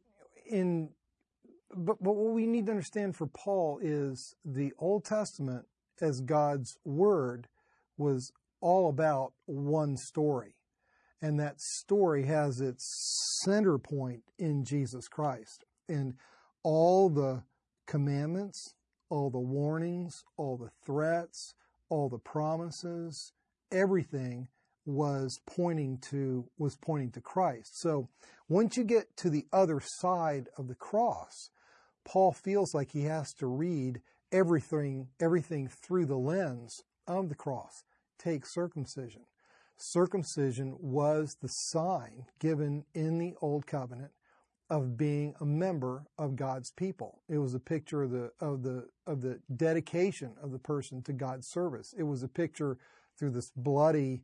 [SPEAKER 2] what we need to understand for Paul is the Old Testament as God's Word was all about one story. And that story has its center point in Jesus Christ. And all the commandments, all the warnings, all the threats, all the promises, everything was pointing to Christ. So once you get to the other side of the cross, Paul feels like he has to read everything through the lens of the cross. Take circumcision. Circumcision was the sign given in the Old Covenant of being a member of God's people. It was a picture of the dedication of the person to God's service. It was a picture through this bloody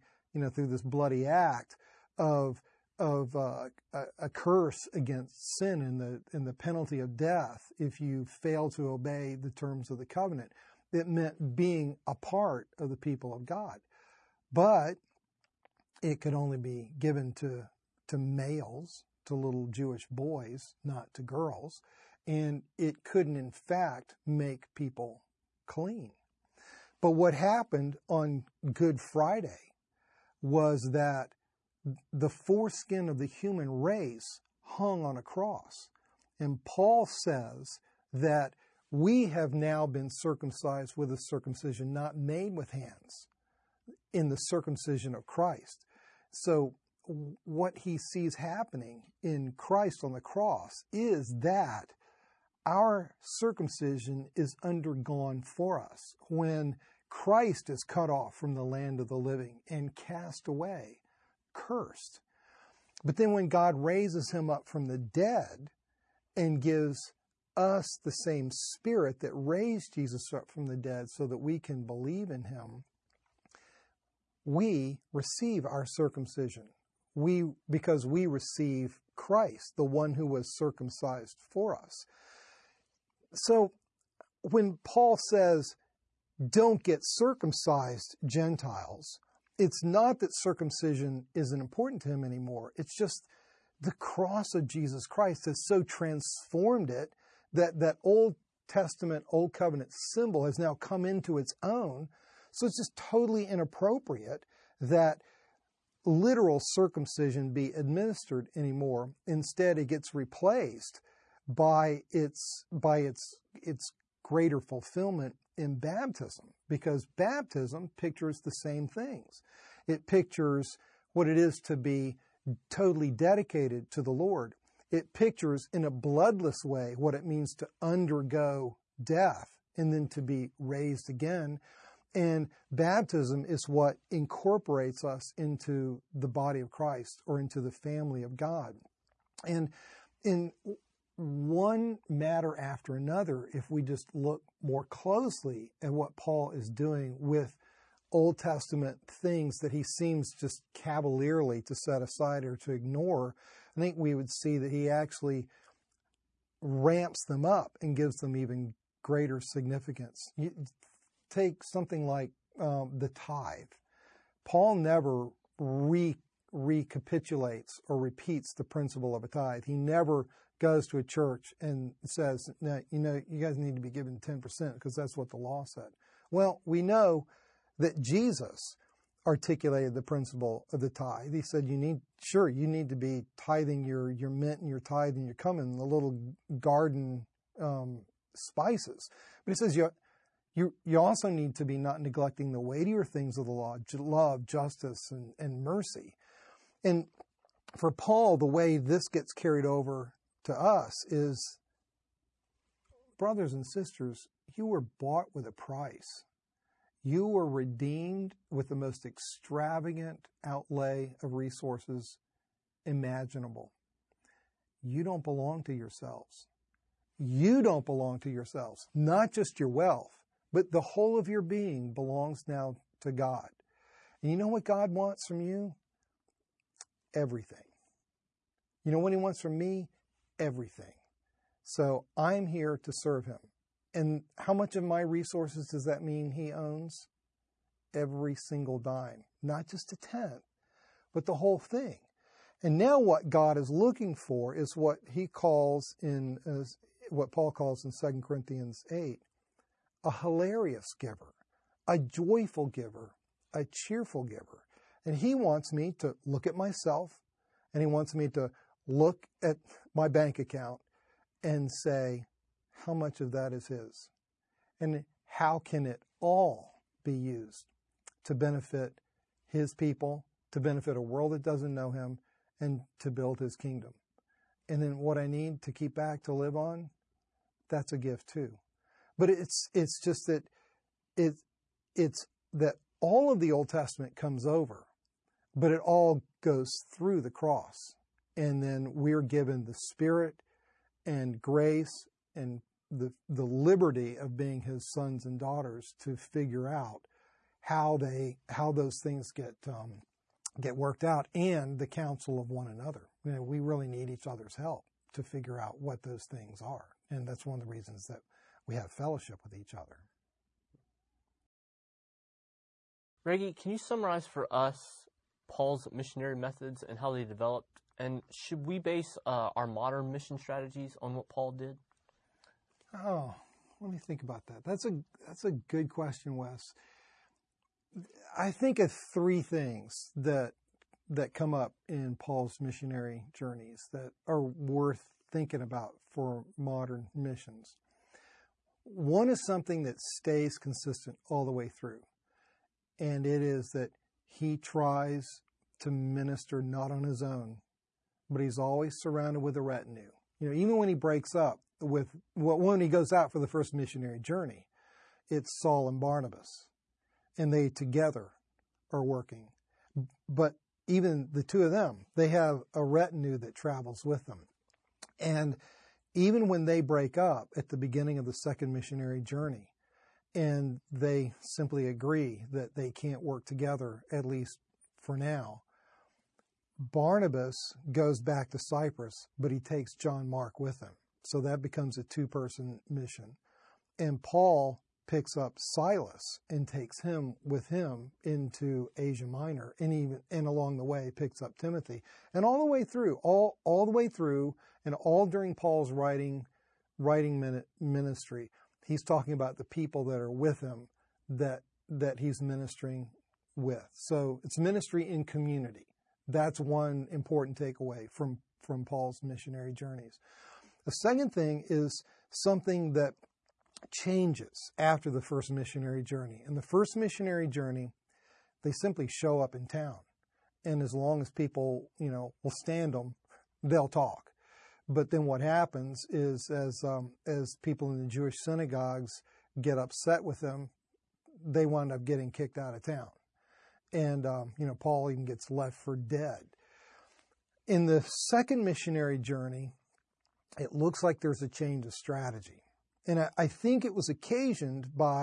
[SPEAKER 2] act of a curse against sin and the penalty of death if you fail to obey the terms of the covenant. It meant being a part of the people of God. But it could only be given to males, to little Jewish boys, not to girls. And it couldn't, in fact, make people clean. But what happened on Good Friday was that the foreskin of the human race hung on a cross. And Paul says that we have now been circumcised with a circumcision not made with hands, in the circumcision of Christ. So what he sees happening in Christ on the cross is that our circumcision is undergone for us. When Christ is cut off from the land of the living and cast away, cursed. But then when God raises him up from the dead and gives us the same Spirit that raised Jesus up from the dead so that we can believe in him, we receive our circumcision. Because we receive Christ, the one who was circumcised for us. So when Paul says, don't get circumcised, Gentiles, it's not that circumcision isn't important to him anymore. It's just the cross of Jesus Christ has so transformed it that Old Testament, Old Covenant symbol has now come into its own. So it's just totally inappropriate that literal circumcision be administered anymore. Instead, it gets replaced by its greater fulfillment in baptism, because baptism pictures the same things. It pictures what it is to be totally dedicated to the Lord. It pictures in a bloodless way what it means to undergo death and then to be raised again. And baptism is what incorporates us into the body of Christ or into the family of God. And in one matter after another, if we just look more closely at what Paul is doing with Old Testament things that he seems just cavalierly to set aside or to ignore, I think we would see that he actually ramps them up and gives them even greater significance. You take something like the tithe. Paul never recapitulates or repeats the principle of a tithe. He never goes to a church and says, no, you guys need to be given 10% because that's what the law said. Well, we know that Jesus articulated the principle of the tithe. He said, you need to be tithing your mint and your tithe and your cumin, the little garden spices. But he says, you also need to be not neglecting the weightier things of the law, love, justice, and mercy. And for Paul, the way this gets carried over to us is, brothers and sisters, you were bought with a price. You were redeemed with the most extravagant outlay of resources imaginable. You don't belong to yourselves. You don't belong to yourselves. Not just your wealth, but the whole of your being belongs now to God. And you know what God wants from you? Everything. You know what he wants from me? Everything. So I'm here to serve him. And how much of my resources does that mean he owns? Every single dime. Not just a tenth, but the whole thing. And now what God is looking for is what he calls what Paul calls in 2 Corinthians 8, a hilarious giver, a joyful giver, a cheerful giver. And he wants me to look at myself, and he wants me to look at my bank account and say, how much of that is his? And how can it all be used to benefit his people, to benefit a world that doesn't know him, and to build his kingdom? And then what I need to keep back to live on, that's a gift too. But it's just that it's that all of the Old Testament comes over, but it all goes through the cross. And then we're given the Spirit and grace and the liberty of being his sons and daughters to figure out how those things get worked out, and the counsel of one another. You know, we really need each other's help to figure out what those things are. And that's one of the reasons that we have fellowship with each other.
[SPEAKER 3] Reggie, can you summarize for us Paul's missionary methods and how they developed? And should we base our modern mission strategies on what Paul did?
[SPEAKER 2] Oh, let me think about that. That's a good question, Wes. I think of three things that come up in Paul's missionary journeys that are worth thinking about for modern missions. One is something that stays consistent all the way through, and it is that he tries to minister not on his own, but he's always surrounded with a retinue. You know, even when he breaks up when he goes out for the first missionary journey, it's Saul and Barnabas, and they together are working. But even the two of them, they have a retinue that travels with them. And even when they break up at the beginning of the second missionary journey, and they simply agree that they can't work together, at least for now, Barnabas goes back to Cyprus, but he takes John Mark with him. So that becomes a two-person mission. And Paul picks up Silas and takes him with him into Asia Minor, and along the way picks up Timothy. And all the way through, all the way through, and all during Paul's writing ministry, he's talking about the people that are with him that he's ministering with. So it's ministry in community. That's one important takeaway from Paul's missionary journeys. The second thing is something that changes after the first missionary journey. In the first missionary journey, they simply show up in town. And as long as people, will stand them, they'll talk. But then what happens is as people in the Jewish synagogues get upset with them, they wind up getting kicked out of town. And, Paul even gets left for dead. In the second missionary journey, it looks like there's a change of strategy. And I think it was occasioned by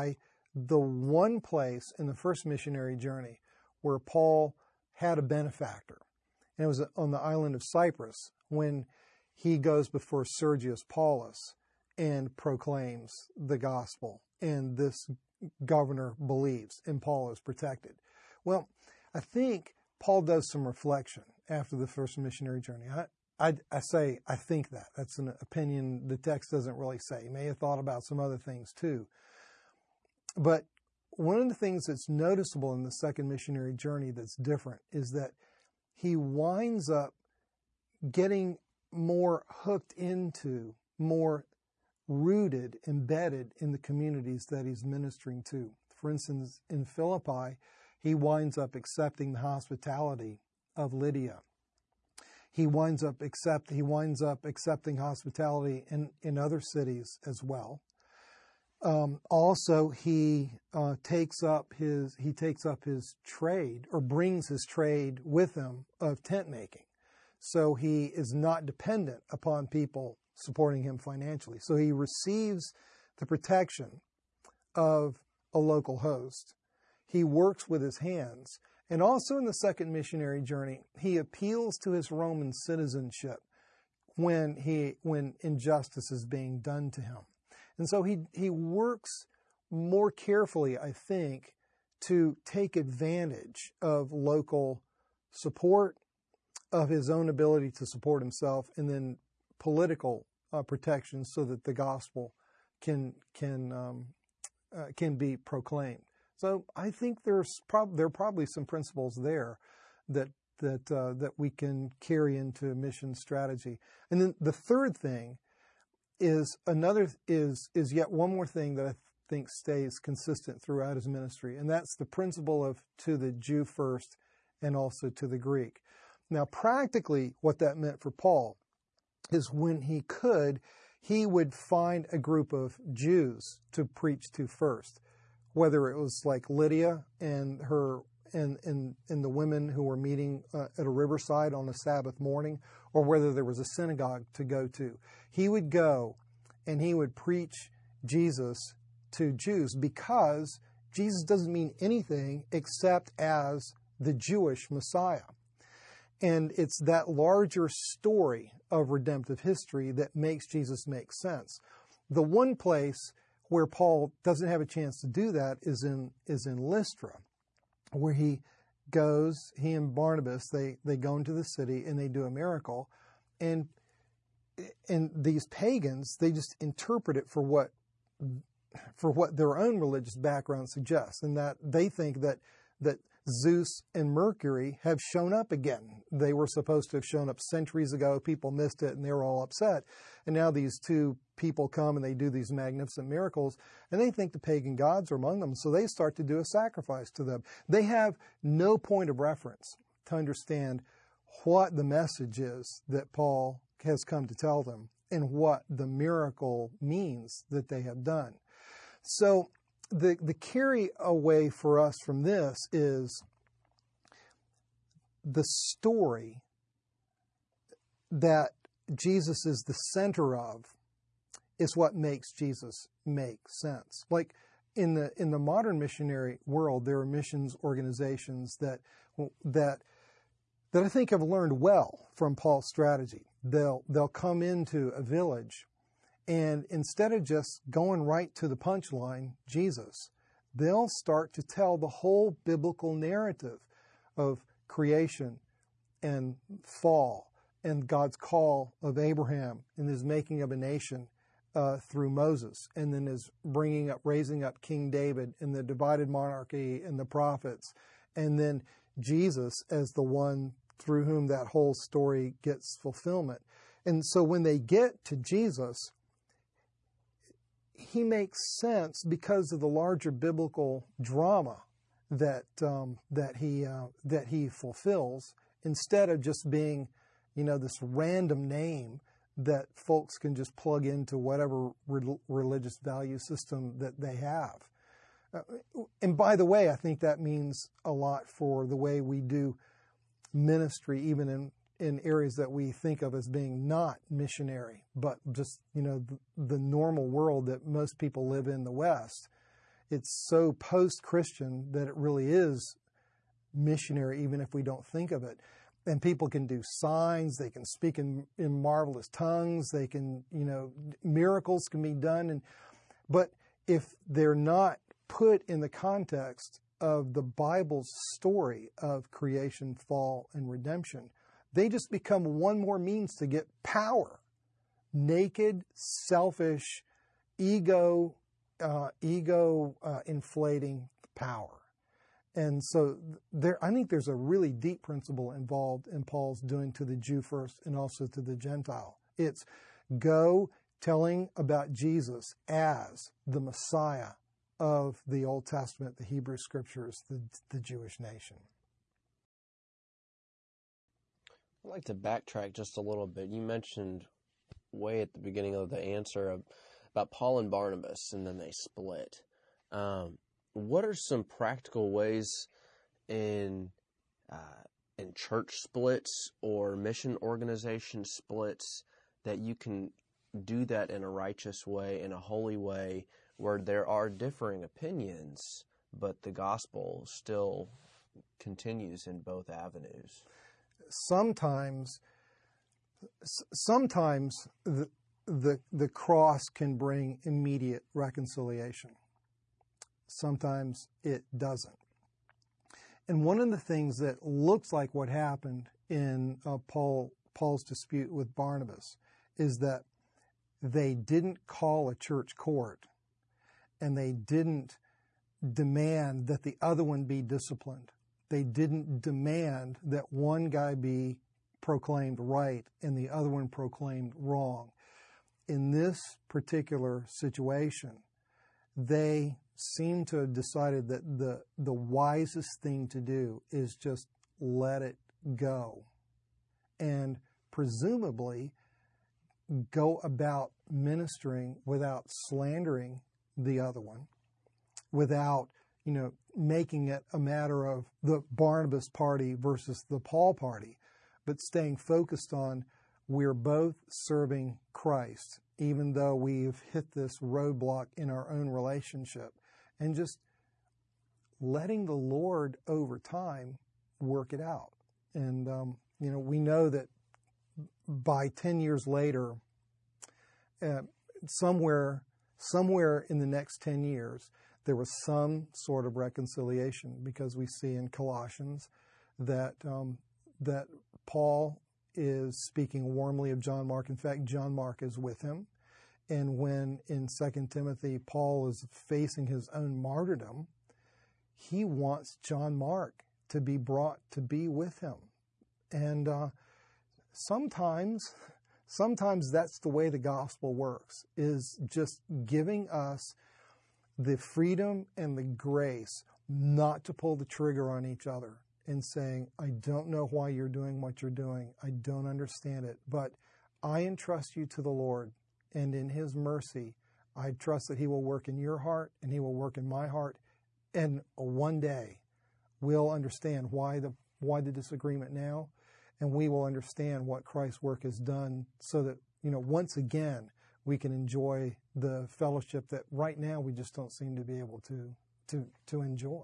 [SPEAKER 2] the one place in the first missionary journey where Paul had a benefactor. And it was on the island of Cyprus when he goes before Sergius Paulus and proclaims the gospel. And this governor believes, and Paul is protected. Well, I think Paul does some reflection after the first missionary journey. I say, I think that. That's an opinion the text doesn't really say. He may have thought about some other things too. But one of the things that's noticeable in the second missionary journey that's different is that he winds up getting more hooked into, more rooted, embedded in the communities that he's ministering to. For instance, in Philippi, he winds up accepting the hospitality of Lydia. He winds up accepting hospitality in other cities as well. Also, he takes up his trade, or brings his trade with him, of tent making. So he is not dependent upon people supporting him financially. So he receives the protection of a local host. He works with his hands. And also in the second missionary journey, he appeals to his Roman citizenship when injustice is being done to him. And so he works more carefully, I think, to take advantage of local support, of his own ability to support himself, and then political protection so that the gospel can be proclaimed. So I think there are probably some principles there that we can carry into mission strategy. And then the third thing is yet one more thing that I think stays consistent throughout his ministry, and that's the principle of to the Jew first and also to the Greek. Now, practically, what that meant for Paul is when he could, he would find a group of Jews to preach to first, whether it was like Lydia and her and the women who were meeting at a riverside on a Sabbath morning, or whether there was a synagogue to go to. He would go and he would preach Jesus to Jews, because Jesus doesn't mean anything except as the Jewish Messiah. And it's that larger story of redemptive history that makes Jesus make sense. The one place where Paul doesn't have a chance to do that is in Lystra, where he and Barnabas, they go into the city and they do a miracle. And these pagans, they just interpret it for what their own religious background suggests, and that they think that Zeus and Mercury have shown up again. They were supposed to have shown up centuries ago. People missed it, and they were all upset. And now these two people come and they do these magnificent miracles, and they think the pagan gods are among them, so they start to do a sacrifice to them. They have no point of reference to understand what the message is that Paul has come to tell them and what the miracle means that they have done. So the carry away for us from this is the story that Jesus is the center of is what makes Jesus make sense. Like in the modern missionary world, there are missions organizations that I think have learned well from Paul's strategy. They'll come into a village, and instead of just going right to the punchline, Jesus, they'll start to tell the whole biblical narrative of creation and fall and God's call of Abraham and his making of a nation through Moses, and then his raising up King David and the divided monarchy and the prophets, and then Jesus as the one through whom that whole story gets fulfillment. And so when they get to Jesus, he makes sense because of the larger biblical drama that he fulfills, instead of just being, this random name that folks can just plug into whatever religious value system that they have. And by the way, I think that means a lot for the way we do ministry, even in areas that we think of as being not missionary, but just, the normal world that most people live in the West. it's so post-Christian that it really is missionary, even if we don't think of it. And people can do signs, they can speak in marvelous tongues, they can, miracles can be done. But if they're not put in the context of the Bible's story of creation, fall, and redemption, they just become one more means to get power. Naked, selfish, ego inflating power. And so I think there's a really deep principle involved in Paul's doing to the Jew first and also to the Gentile. It's go telling about Jesus as the Messiah of the Old Testament, the Hebrew Scriptures, the Jewish nation.
[SPEAKER 1] I'd like to backtrack just a little bit. You mentioned way at the beginning of the answer about Paul and Barnabas, and then they split. What are some practical ways in church splits or mission organization splits that you can do that in a righteous way, in a holy way, where there are differing opinions, but the gospel still continues in both avenues?
[SPEAKER 2] Sometimes the cross can bring immediate reconciliation. Sometimes it doesn't. And one of the things that looks like what happened in Paul's dispute with Barnabas is that they didn't call a church court, and they didn't demand that the other one be disciplined. They didn't demand that one guy be proclaimed right and the other one proclaimed wrong. In this particular situation, they seem to have decided that the wisest thing to do is just let it go, and presumably go about ministering without slandering the other one, without making it a matter of the Barnabas party versus the Paul party, but staying focused on we're both serving Christ, even though we've hit this roadblock in our own relationship, and just letting the Lord over time work it out. And, we know that by 10 years later, somewhere in the next 10 years, there was some sort of reconciliation, because we see in Colossians that Paul is speaking warmly of John Mark. In fact, John Mark is with him. And when in 2 Timothy, Paul is facing his own martyrdom, he wants John Mark to be brought to be with him. And sometimes that's the way the gospel works, is just giving us the freedom and the grace not to pull the trigger on each other and saying, I don't know why you're doing what you're doing. I don't understand it, but I entrust you to the Lord, and in His mercy, I trust that He will work in your heart and He will work in my heart. And one day we'll understand why the disagreement now, and we will understand what Christ's work has done, so that, once again, we can enjoy the fellowship that right now we just don't seem to be able to enjoy.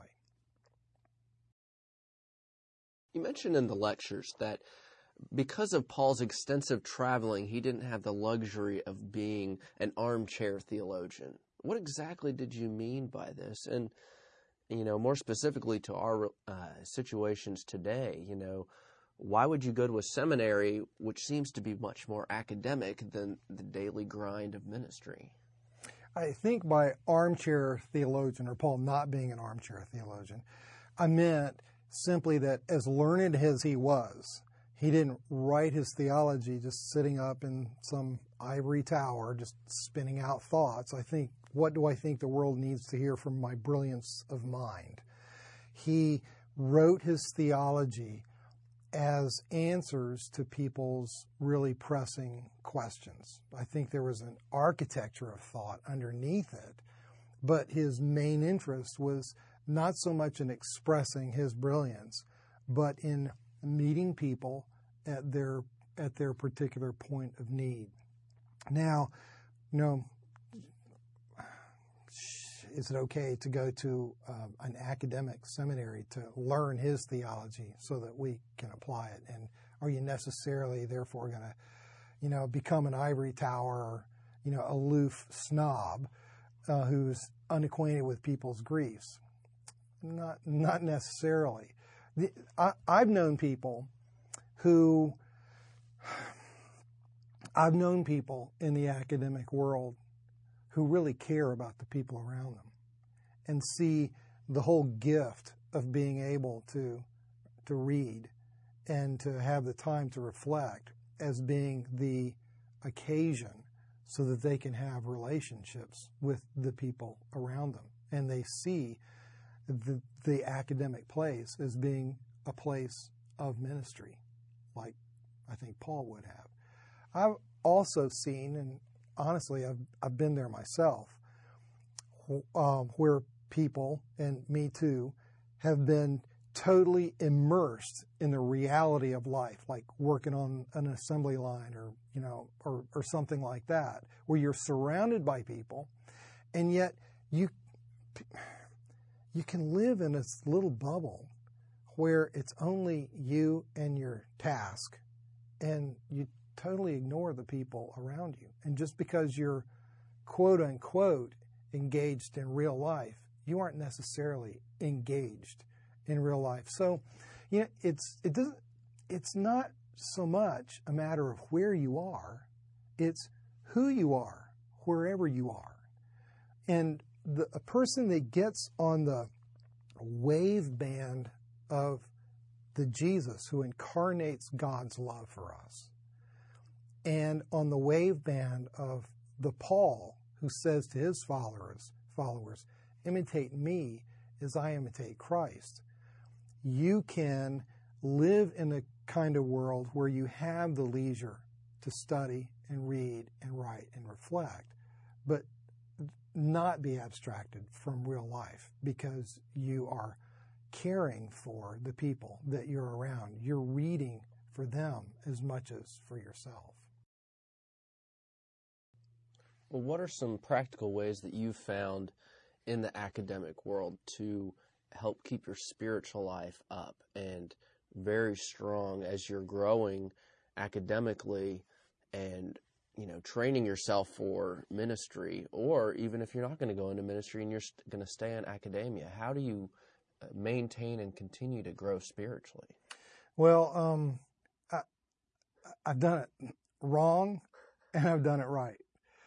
[SPEAKER 1] You mentioned in the lectures that because of Paul's extensive traveling, he didn't have the luxury of being an armchair theologian. What exactly did you mean by this? And, more specifically to our situations today, why would you go to a seminary which seems to be much more academic than the daily grind of ministry?
[SPEAKER 2] I think by armchair theologian, or Paul not being an armchair theologian, I meant simply that as learned as he was, he didn't write his theology just sitting up in some ivory tower, just spinning out thoughts. What do I think the world needs to hear from my brilliance of mind? He wrote his theology as answers to people's really pressing questions. I think there was an architecture of thought underneath it, but his main interest was not so much in expressing his brilliance, but in meeting people at their particular point of need. Now, is it okay to go to an academic seminary to learn his theology so that we can apply it? And are you necessarily, therefore, going to, become an ivory tower, or, aloof snob who's unacquainted with people's griefs? Not necessarily. I've known people in the academic world who really care about the people around them and see the whole gift of being able to read and to have the time to reflect as being the occasion so that they can have relationships with the people around them. And they see the academic place as being a place of ministry, like I think Paul would have. I've also seen, and honestly, I've been there myself, where people, and me too, have been totally immersed in the reality of life, like working on an assembly line or something like that, where you're surrounded by people, and yet you can live in this little bubble where it's only you and your task, and you totally ignore the people around you. And just because you're quote unquote engaged in real life, you aren't necessarily engaged in real life. So, it's not so much a matter of where you are, it's who you are, wherever you are. And a person that gets on the wave band of the Jesus who incarnates God's love for us, and on the wave band of the Paul who says to his followers, imitate me as I imitate Christ, you can live in a kind of world where you have the leisure to study and read and write and reflect, but not be abstracted from real life because you are caring for the people that you're around. You're reading for them as much as for yourself.
[SPEAKER 1] Well, what are some practical ways that you've found in the academic world to help keep your spiritual life up and very strong as you're growing academically and, training yourself for ministry, or even if you're not going to go into ministry and you're going to stay in academia? How do you maintain and continue to grow spiritually?
[SPEAKER 2] Well, I've done it wrong and I've done it right.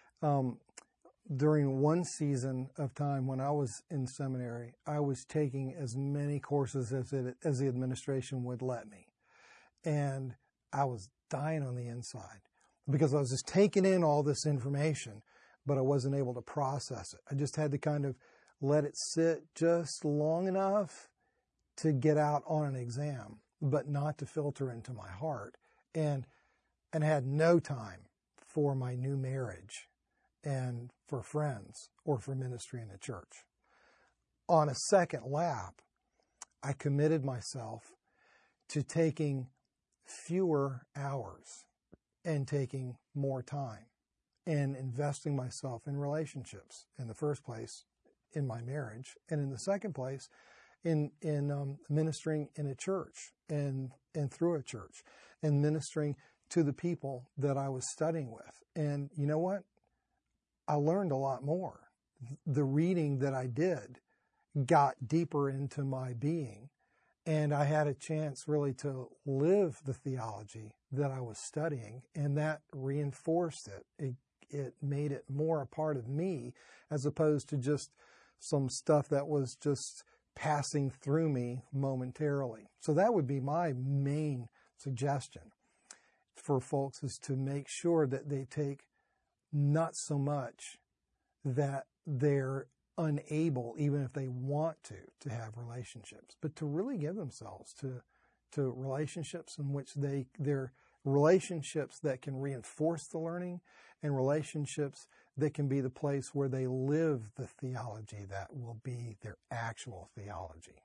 [SPEAKER 2] During one season of time when I was in seminary, I was taking as many courses as the administration would let me. And I was dying on the inside because I was just taking in all this information, but I wasn't able to process it. I just had to kind of let it sit just long enough to get out on an exam, but not to filter into my heart. And had no time for my new marriage and for friends or for ministry in the church. On a second lap, I committed myself to taking fewer hours and taking more time and investing myself in relationships. In the first place, in my marriage, and in the second place, in ministering in a church and through a church, and ministering to the people that I was studying with. And you know what? I learned a lot more. The reading that I did got deeper into my being, and I had a chance really to live the theology that I was studying, and that reinforced it. It made it more a part of me as opposed to just some stuff that was just passing through me momentarily. So that would be my main suggestion for folks, is to make sure that they take not so much that they're unable, even if they want to have relationships, but to really give themselves to relationships in which they're relationships that can reinforce the learning, and relationships that can be the place where they live the theology that will be their actual theology.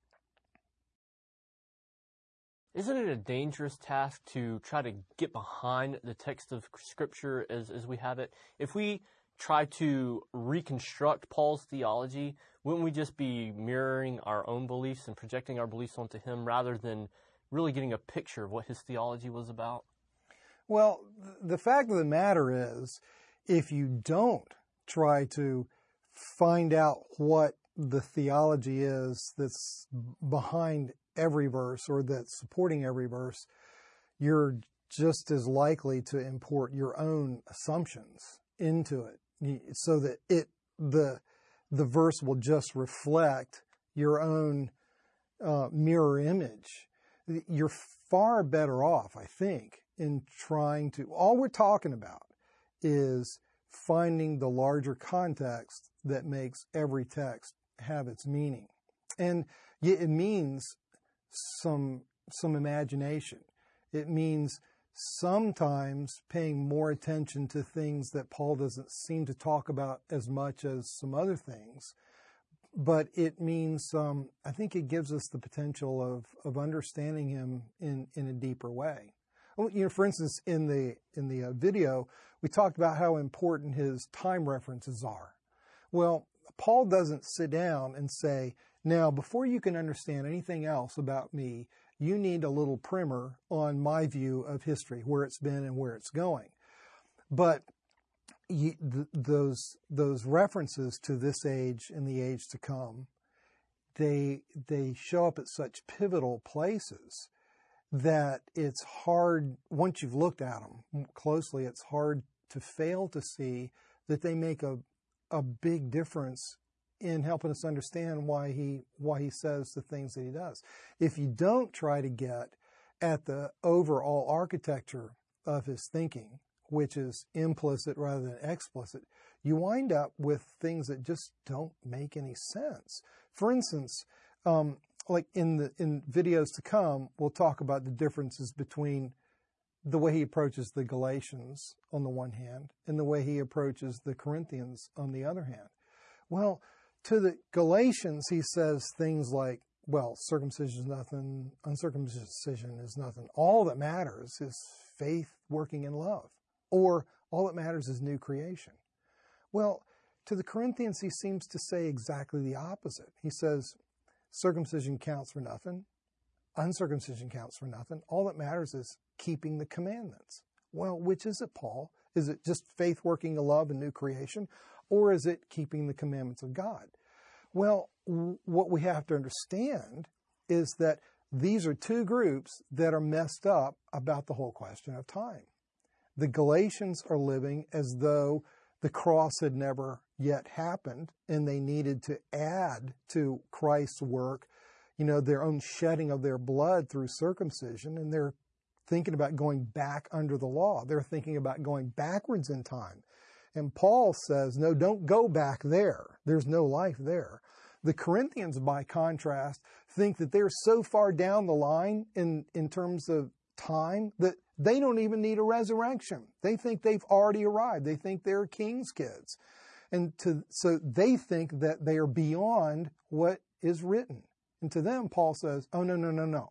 [SPEAKER 3] Isn't it a dangerous task to try to get behind the text of Scripture as we have it? If we try to reconstruct Paul's theology, wouldn't we just be mirroring our own beliefs and projecting our beliefs onto him rather than really getting a picture of what his theology was about?
[SPEAKER 2] Well, the fact of the matter is, if you don't try to find out what the theology is that's behind every verse or that's supporting every verse, you're just as likely to import your own assumptions into it, so that the verse will just reflect your own mirror image. You're far better off, I think, in trying to, all we're talking about is finding the larger context that makes every text have its meaning. And it means some imagination. It means sometimes paying more attention to things that Paul doesn't seem to talk about as much as some other things. But it means, I think it gives us the potential of understanding him in a deeper way. For instance, in the video, we talked about how important his time references are. Well, Paul doesn't sit down and say, now, before you can understand anything else about me, you need a little primer on my view of history, where it's been and where it's going. But those references to this age and the age to come, they show up at such pivotal places that it's hard, once you've looked at them closely, it's hard to fail to see that they make a big difference in helping us understand why he says the things that he does. If you don't try to get at the overall architecture of his thinking, which is implicit rather than explicit, you wind up with things that just don't make any sense. For instance, like in videos to come, we'll talk about the differences between the way he approaches the Galatians on the one hand and the way he approaches the Corinthians on the other hand. Well, to the Galatians, he says things like, well, circumcision is nothing, uncircumcision is nothing. All that matters is faith working in love, or all that matters is new creation. Well, to the Corinthians, he seems to say exactly the opposite. He says, circumcision counts for nothing, uncircumcision counts for nothing. All that matters is keeping the commandments. Well, which is it, Paul? Is it just faith working in love and new creation? Or is it keeping the commandments of God? Well, what we have to understand is that these are two groups that are messed up about the whole question of time. The Galatians are living as though the cross had never yet happened, and they needed to add to Christ's work, their own shedding of their blood through circumcision, and they're thinking about going back under the law. They're thinking about going backwards in time. And Paul says, no, don't go back there. There's no life there. The Corinthians, by contrast, think that they're so far down the line in terms of time that they don't even need a resurrection. They think they've already arrived. They think they're king's kids. So they think that they are beyond what is written. And to them, Paul says, oh, no.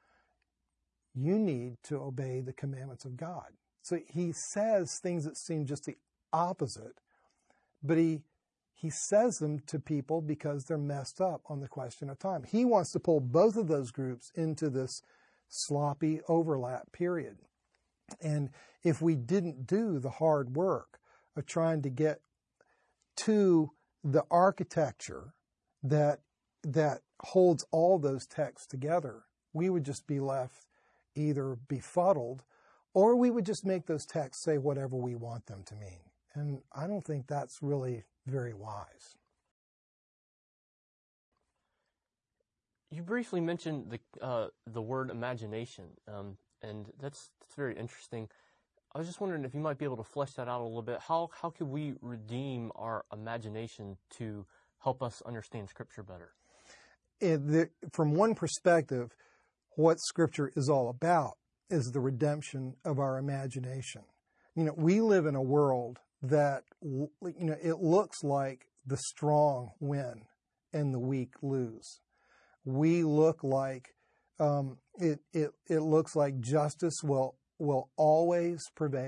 [SPEAKER 2] You need to obey the commandments of God. So he says things that seem just the opposite, but he says them to people because they're messed up on the question of time. He wants to pull both of those groups into this sloppy overlap period. And if we didn't do the hard work of trying to get to the architecture that holds all those texts together, we would just be left either befuddled, or we would just make those texts say whatever we want them to mean. And I don't think that's really very wise.
[SPEAKER 3] You briefly mentioned the word imagination, and that's very interesting. I was just wondering if you might be able to flesh that out a little bit. How could we redeem our imagination to help us understand Scripture better?
[SPEAKER 2] From one perspective, what Scripture is all about is the redemption of our imagination. We live in a world that, it looks like the strong win and the weak lose. We look like, it looks like justice will always prevail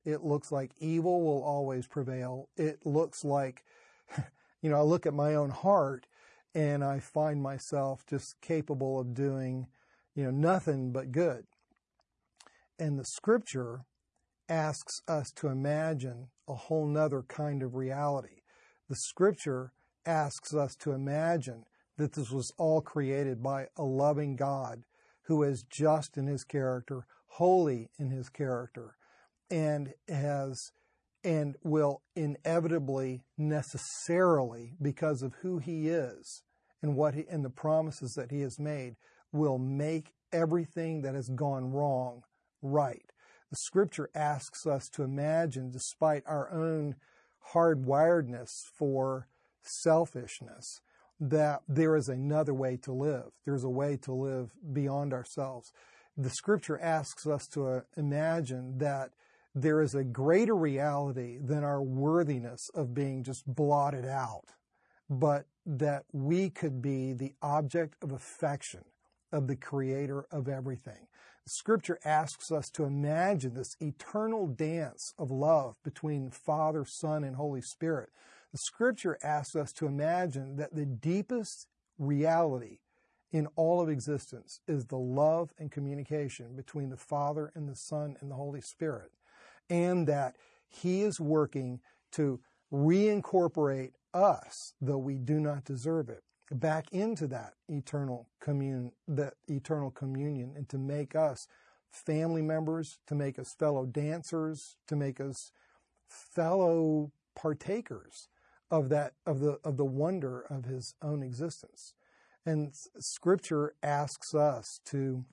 [SPEAKER 2] It looks like evil will always prevail. It looks like, I look at my own heart and I find myself just capable of doing, nothing but good. And the Scripture asks us to imagine a whole nother kind of reality. The Scripture asks us to imagine that this was all created by a loving God who is just in his character, holy in his character, and will inevitably, necessarily, because of who he is and and the promises that he has made, will make everything that has gone wrong right. The Scripture asks us to imagine, despite our own hardwiredness for selfishness, that there is another way to live. There's a way to live beyond ourselves. The Scripture asks us to imagine that there is a greater reality than our worthiness of being just blotted out, but that we could be the object of affection of the Creator of everything. The Scripture asks us to imagine this eternal dance of love between Father, Son, and Holy Spirit. The Scripture asks us to imagine that the deepest reality in all of existence is the love and communication between the Father and the Son and the Holy Spirit, and that He is working to reincorporate us, though we do not deserve it, back into that eternal communion, and to make us family members, to make us fellow dancers, to make us fellow partakers of the wonder of His own existence. And Scripture asks us to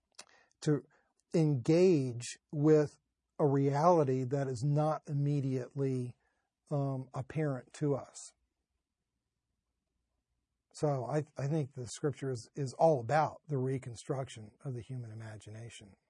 [SPEAKER 2] engage with a reality that is not immediately apparent to us. So I think the Scripture is all about the reconstruction of the human imagination.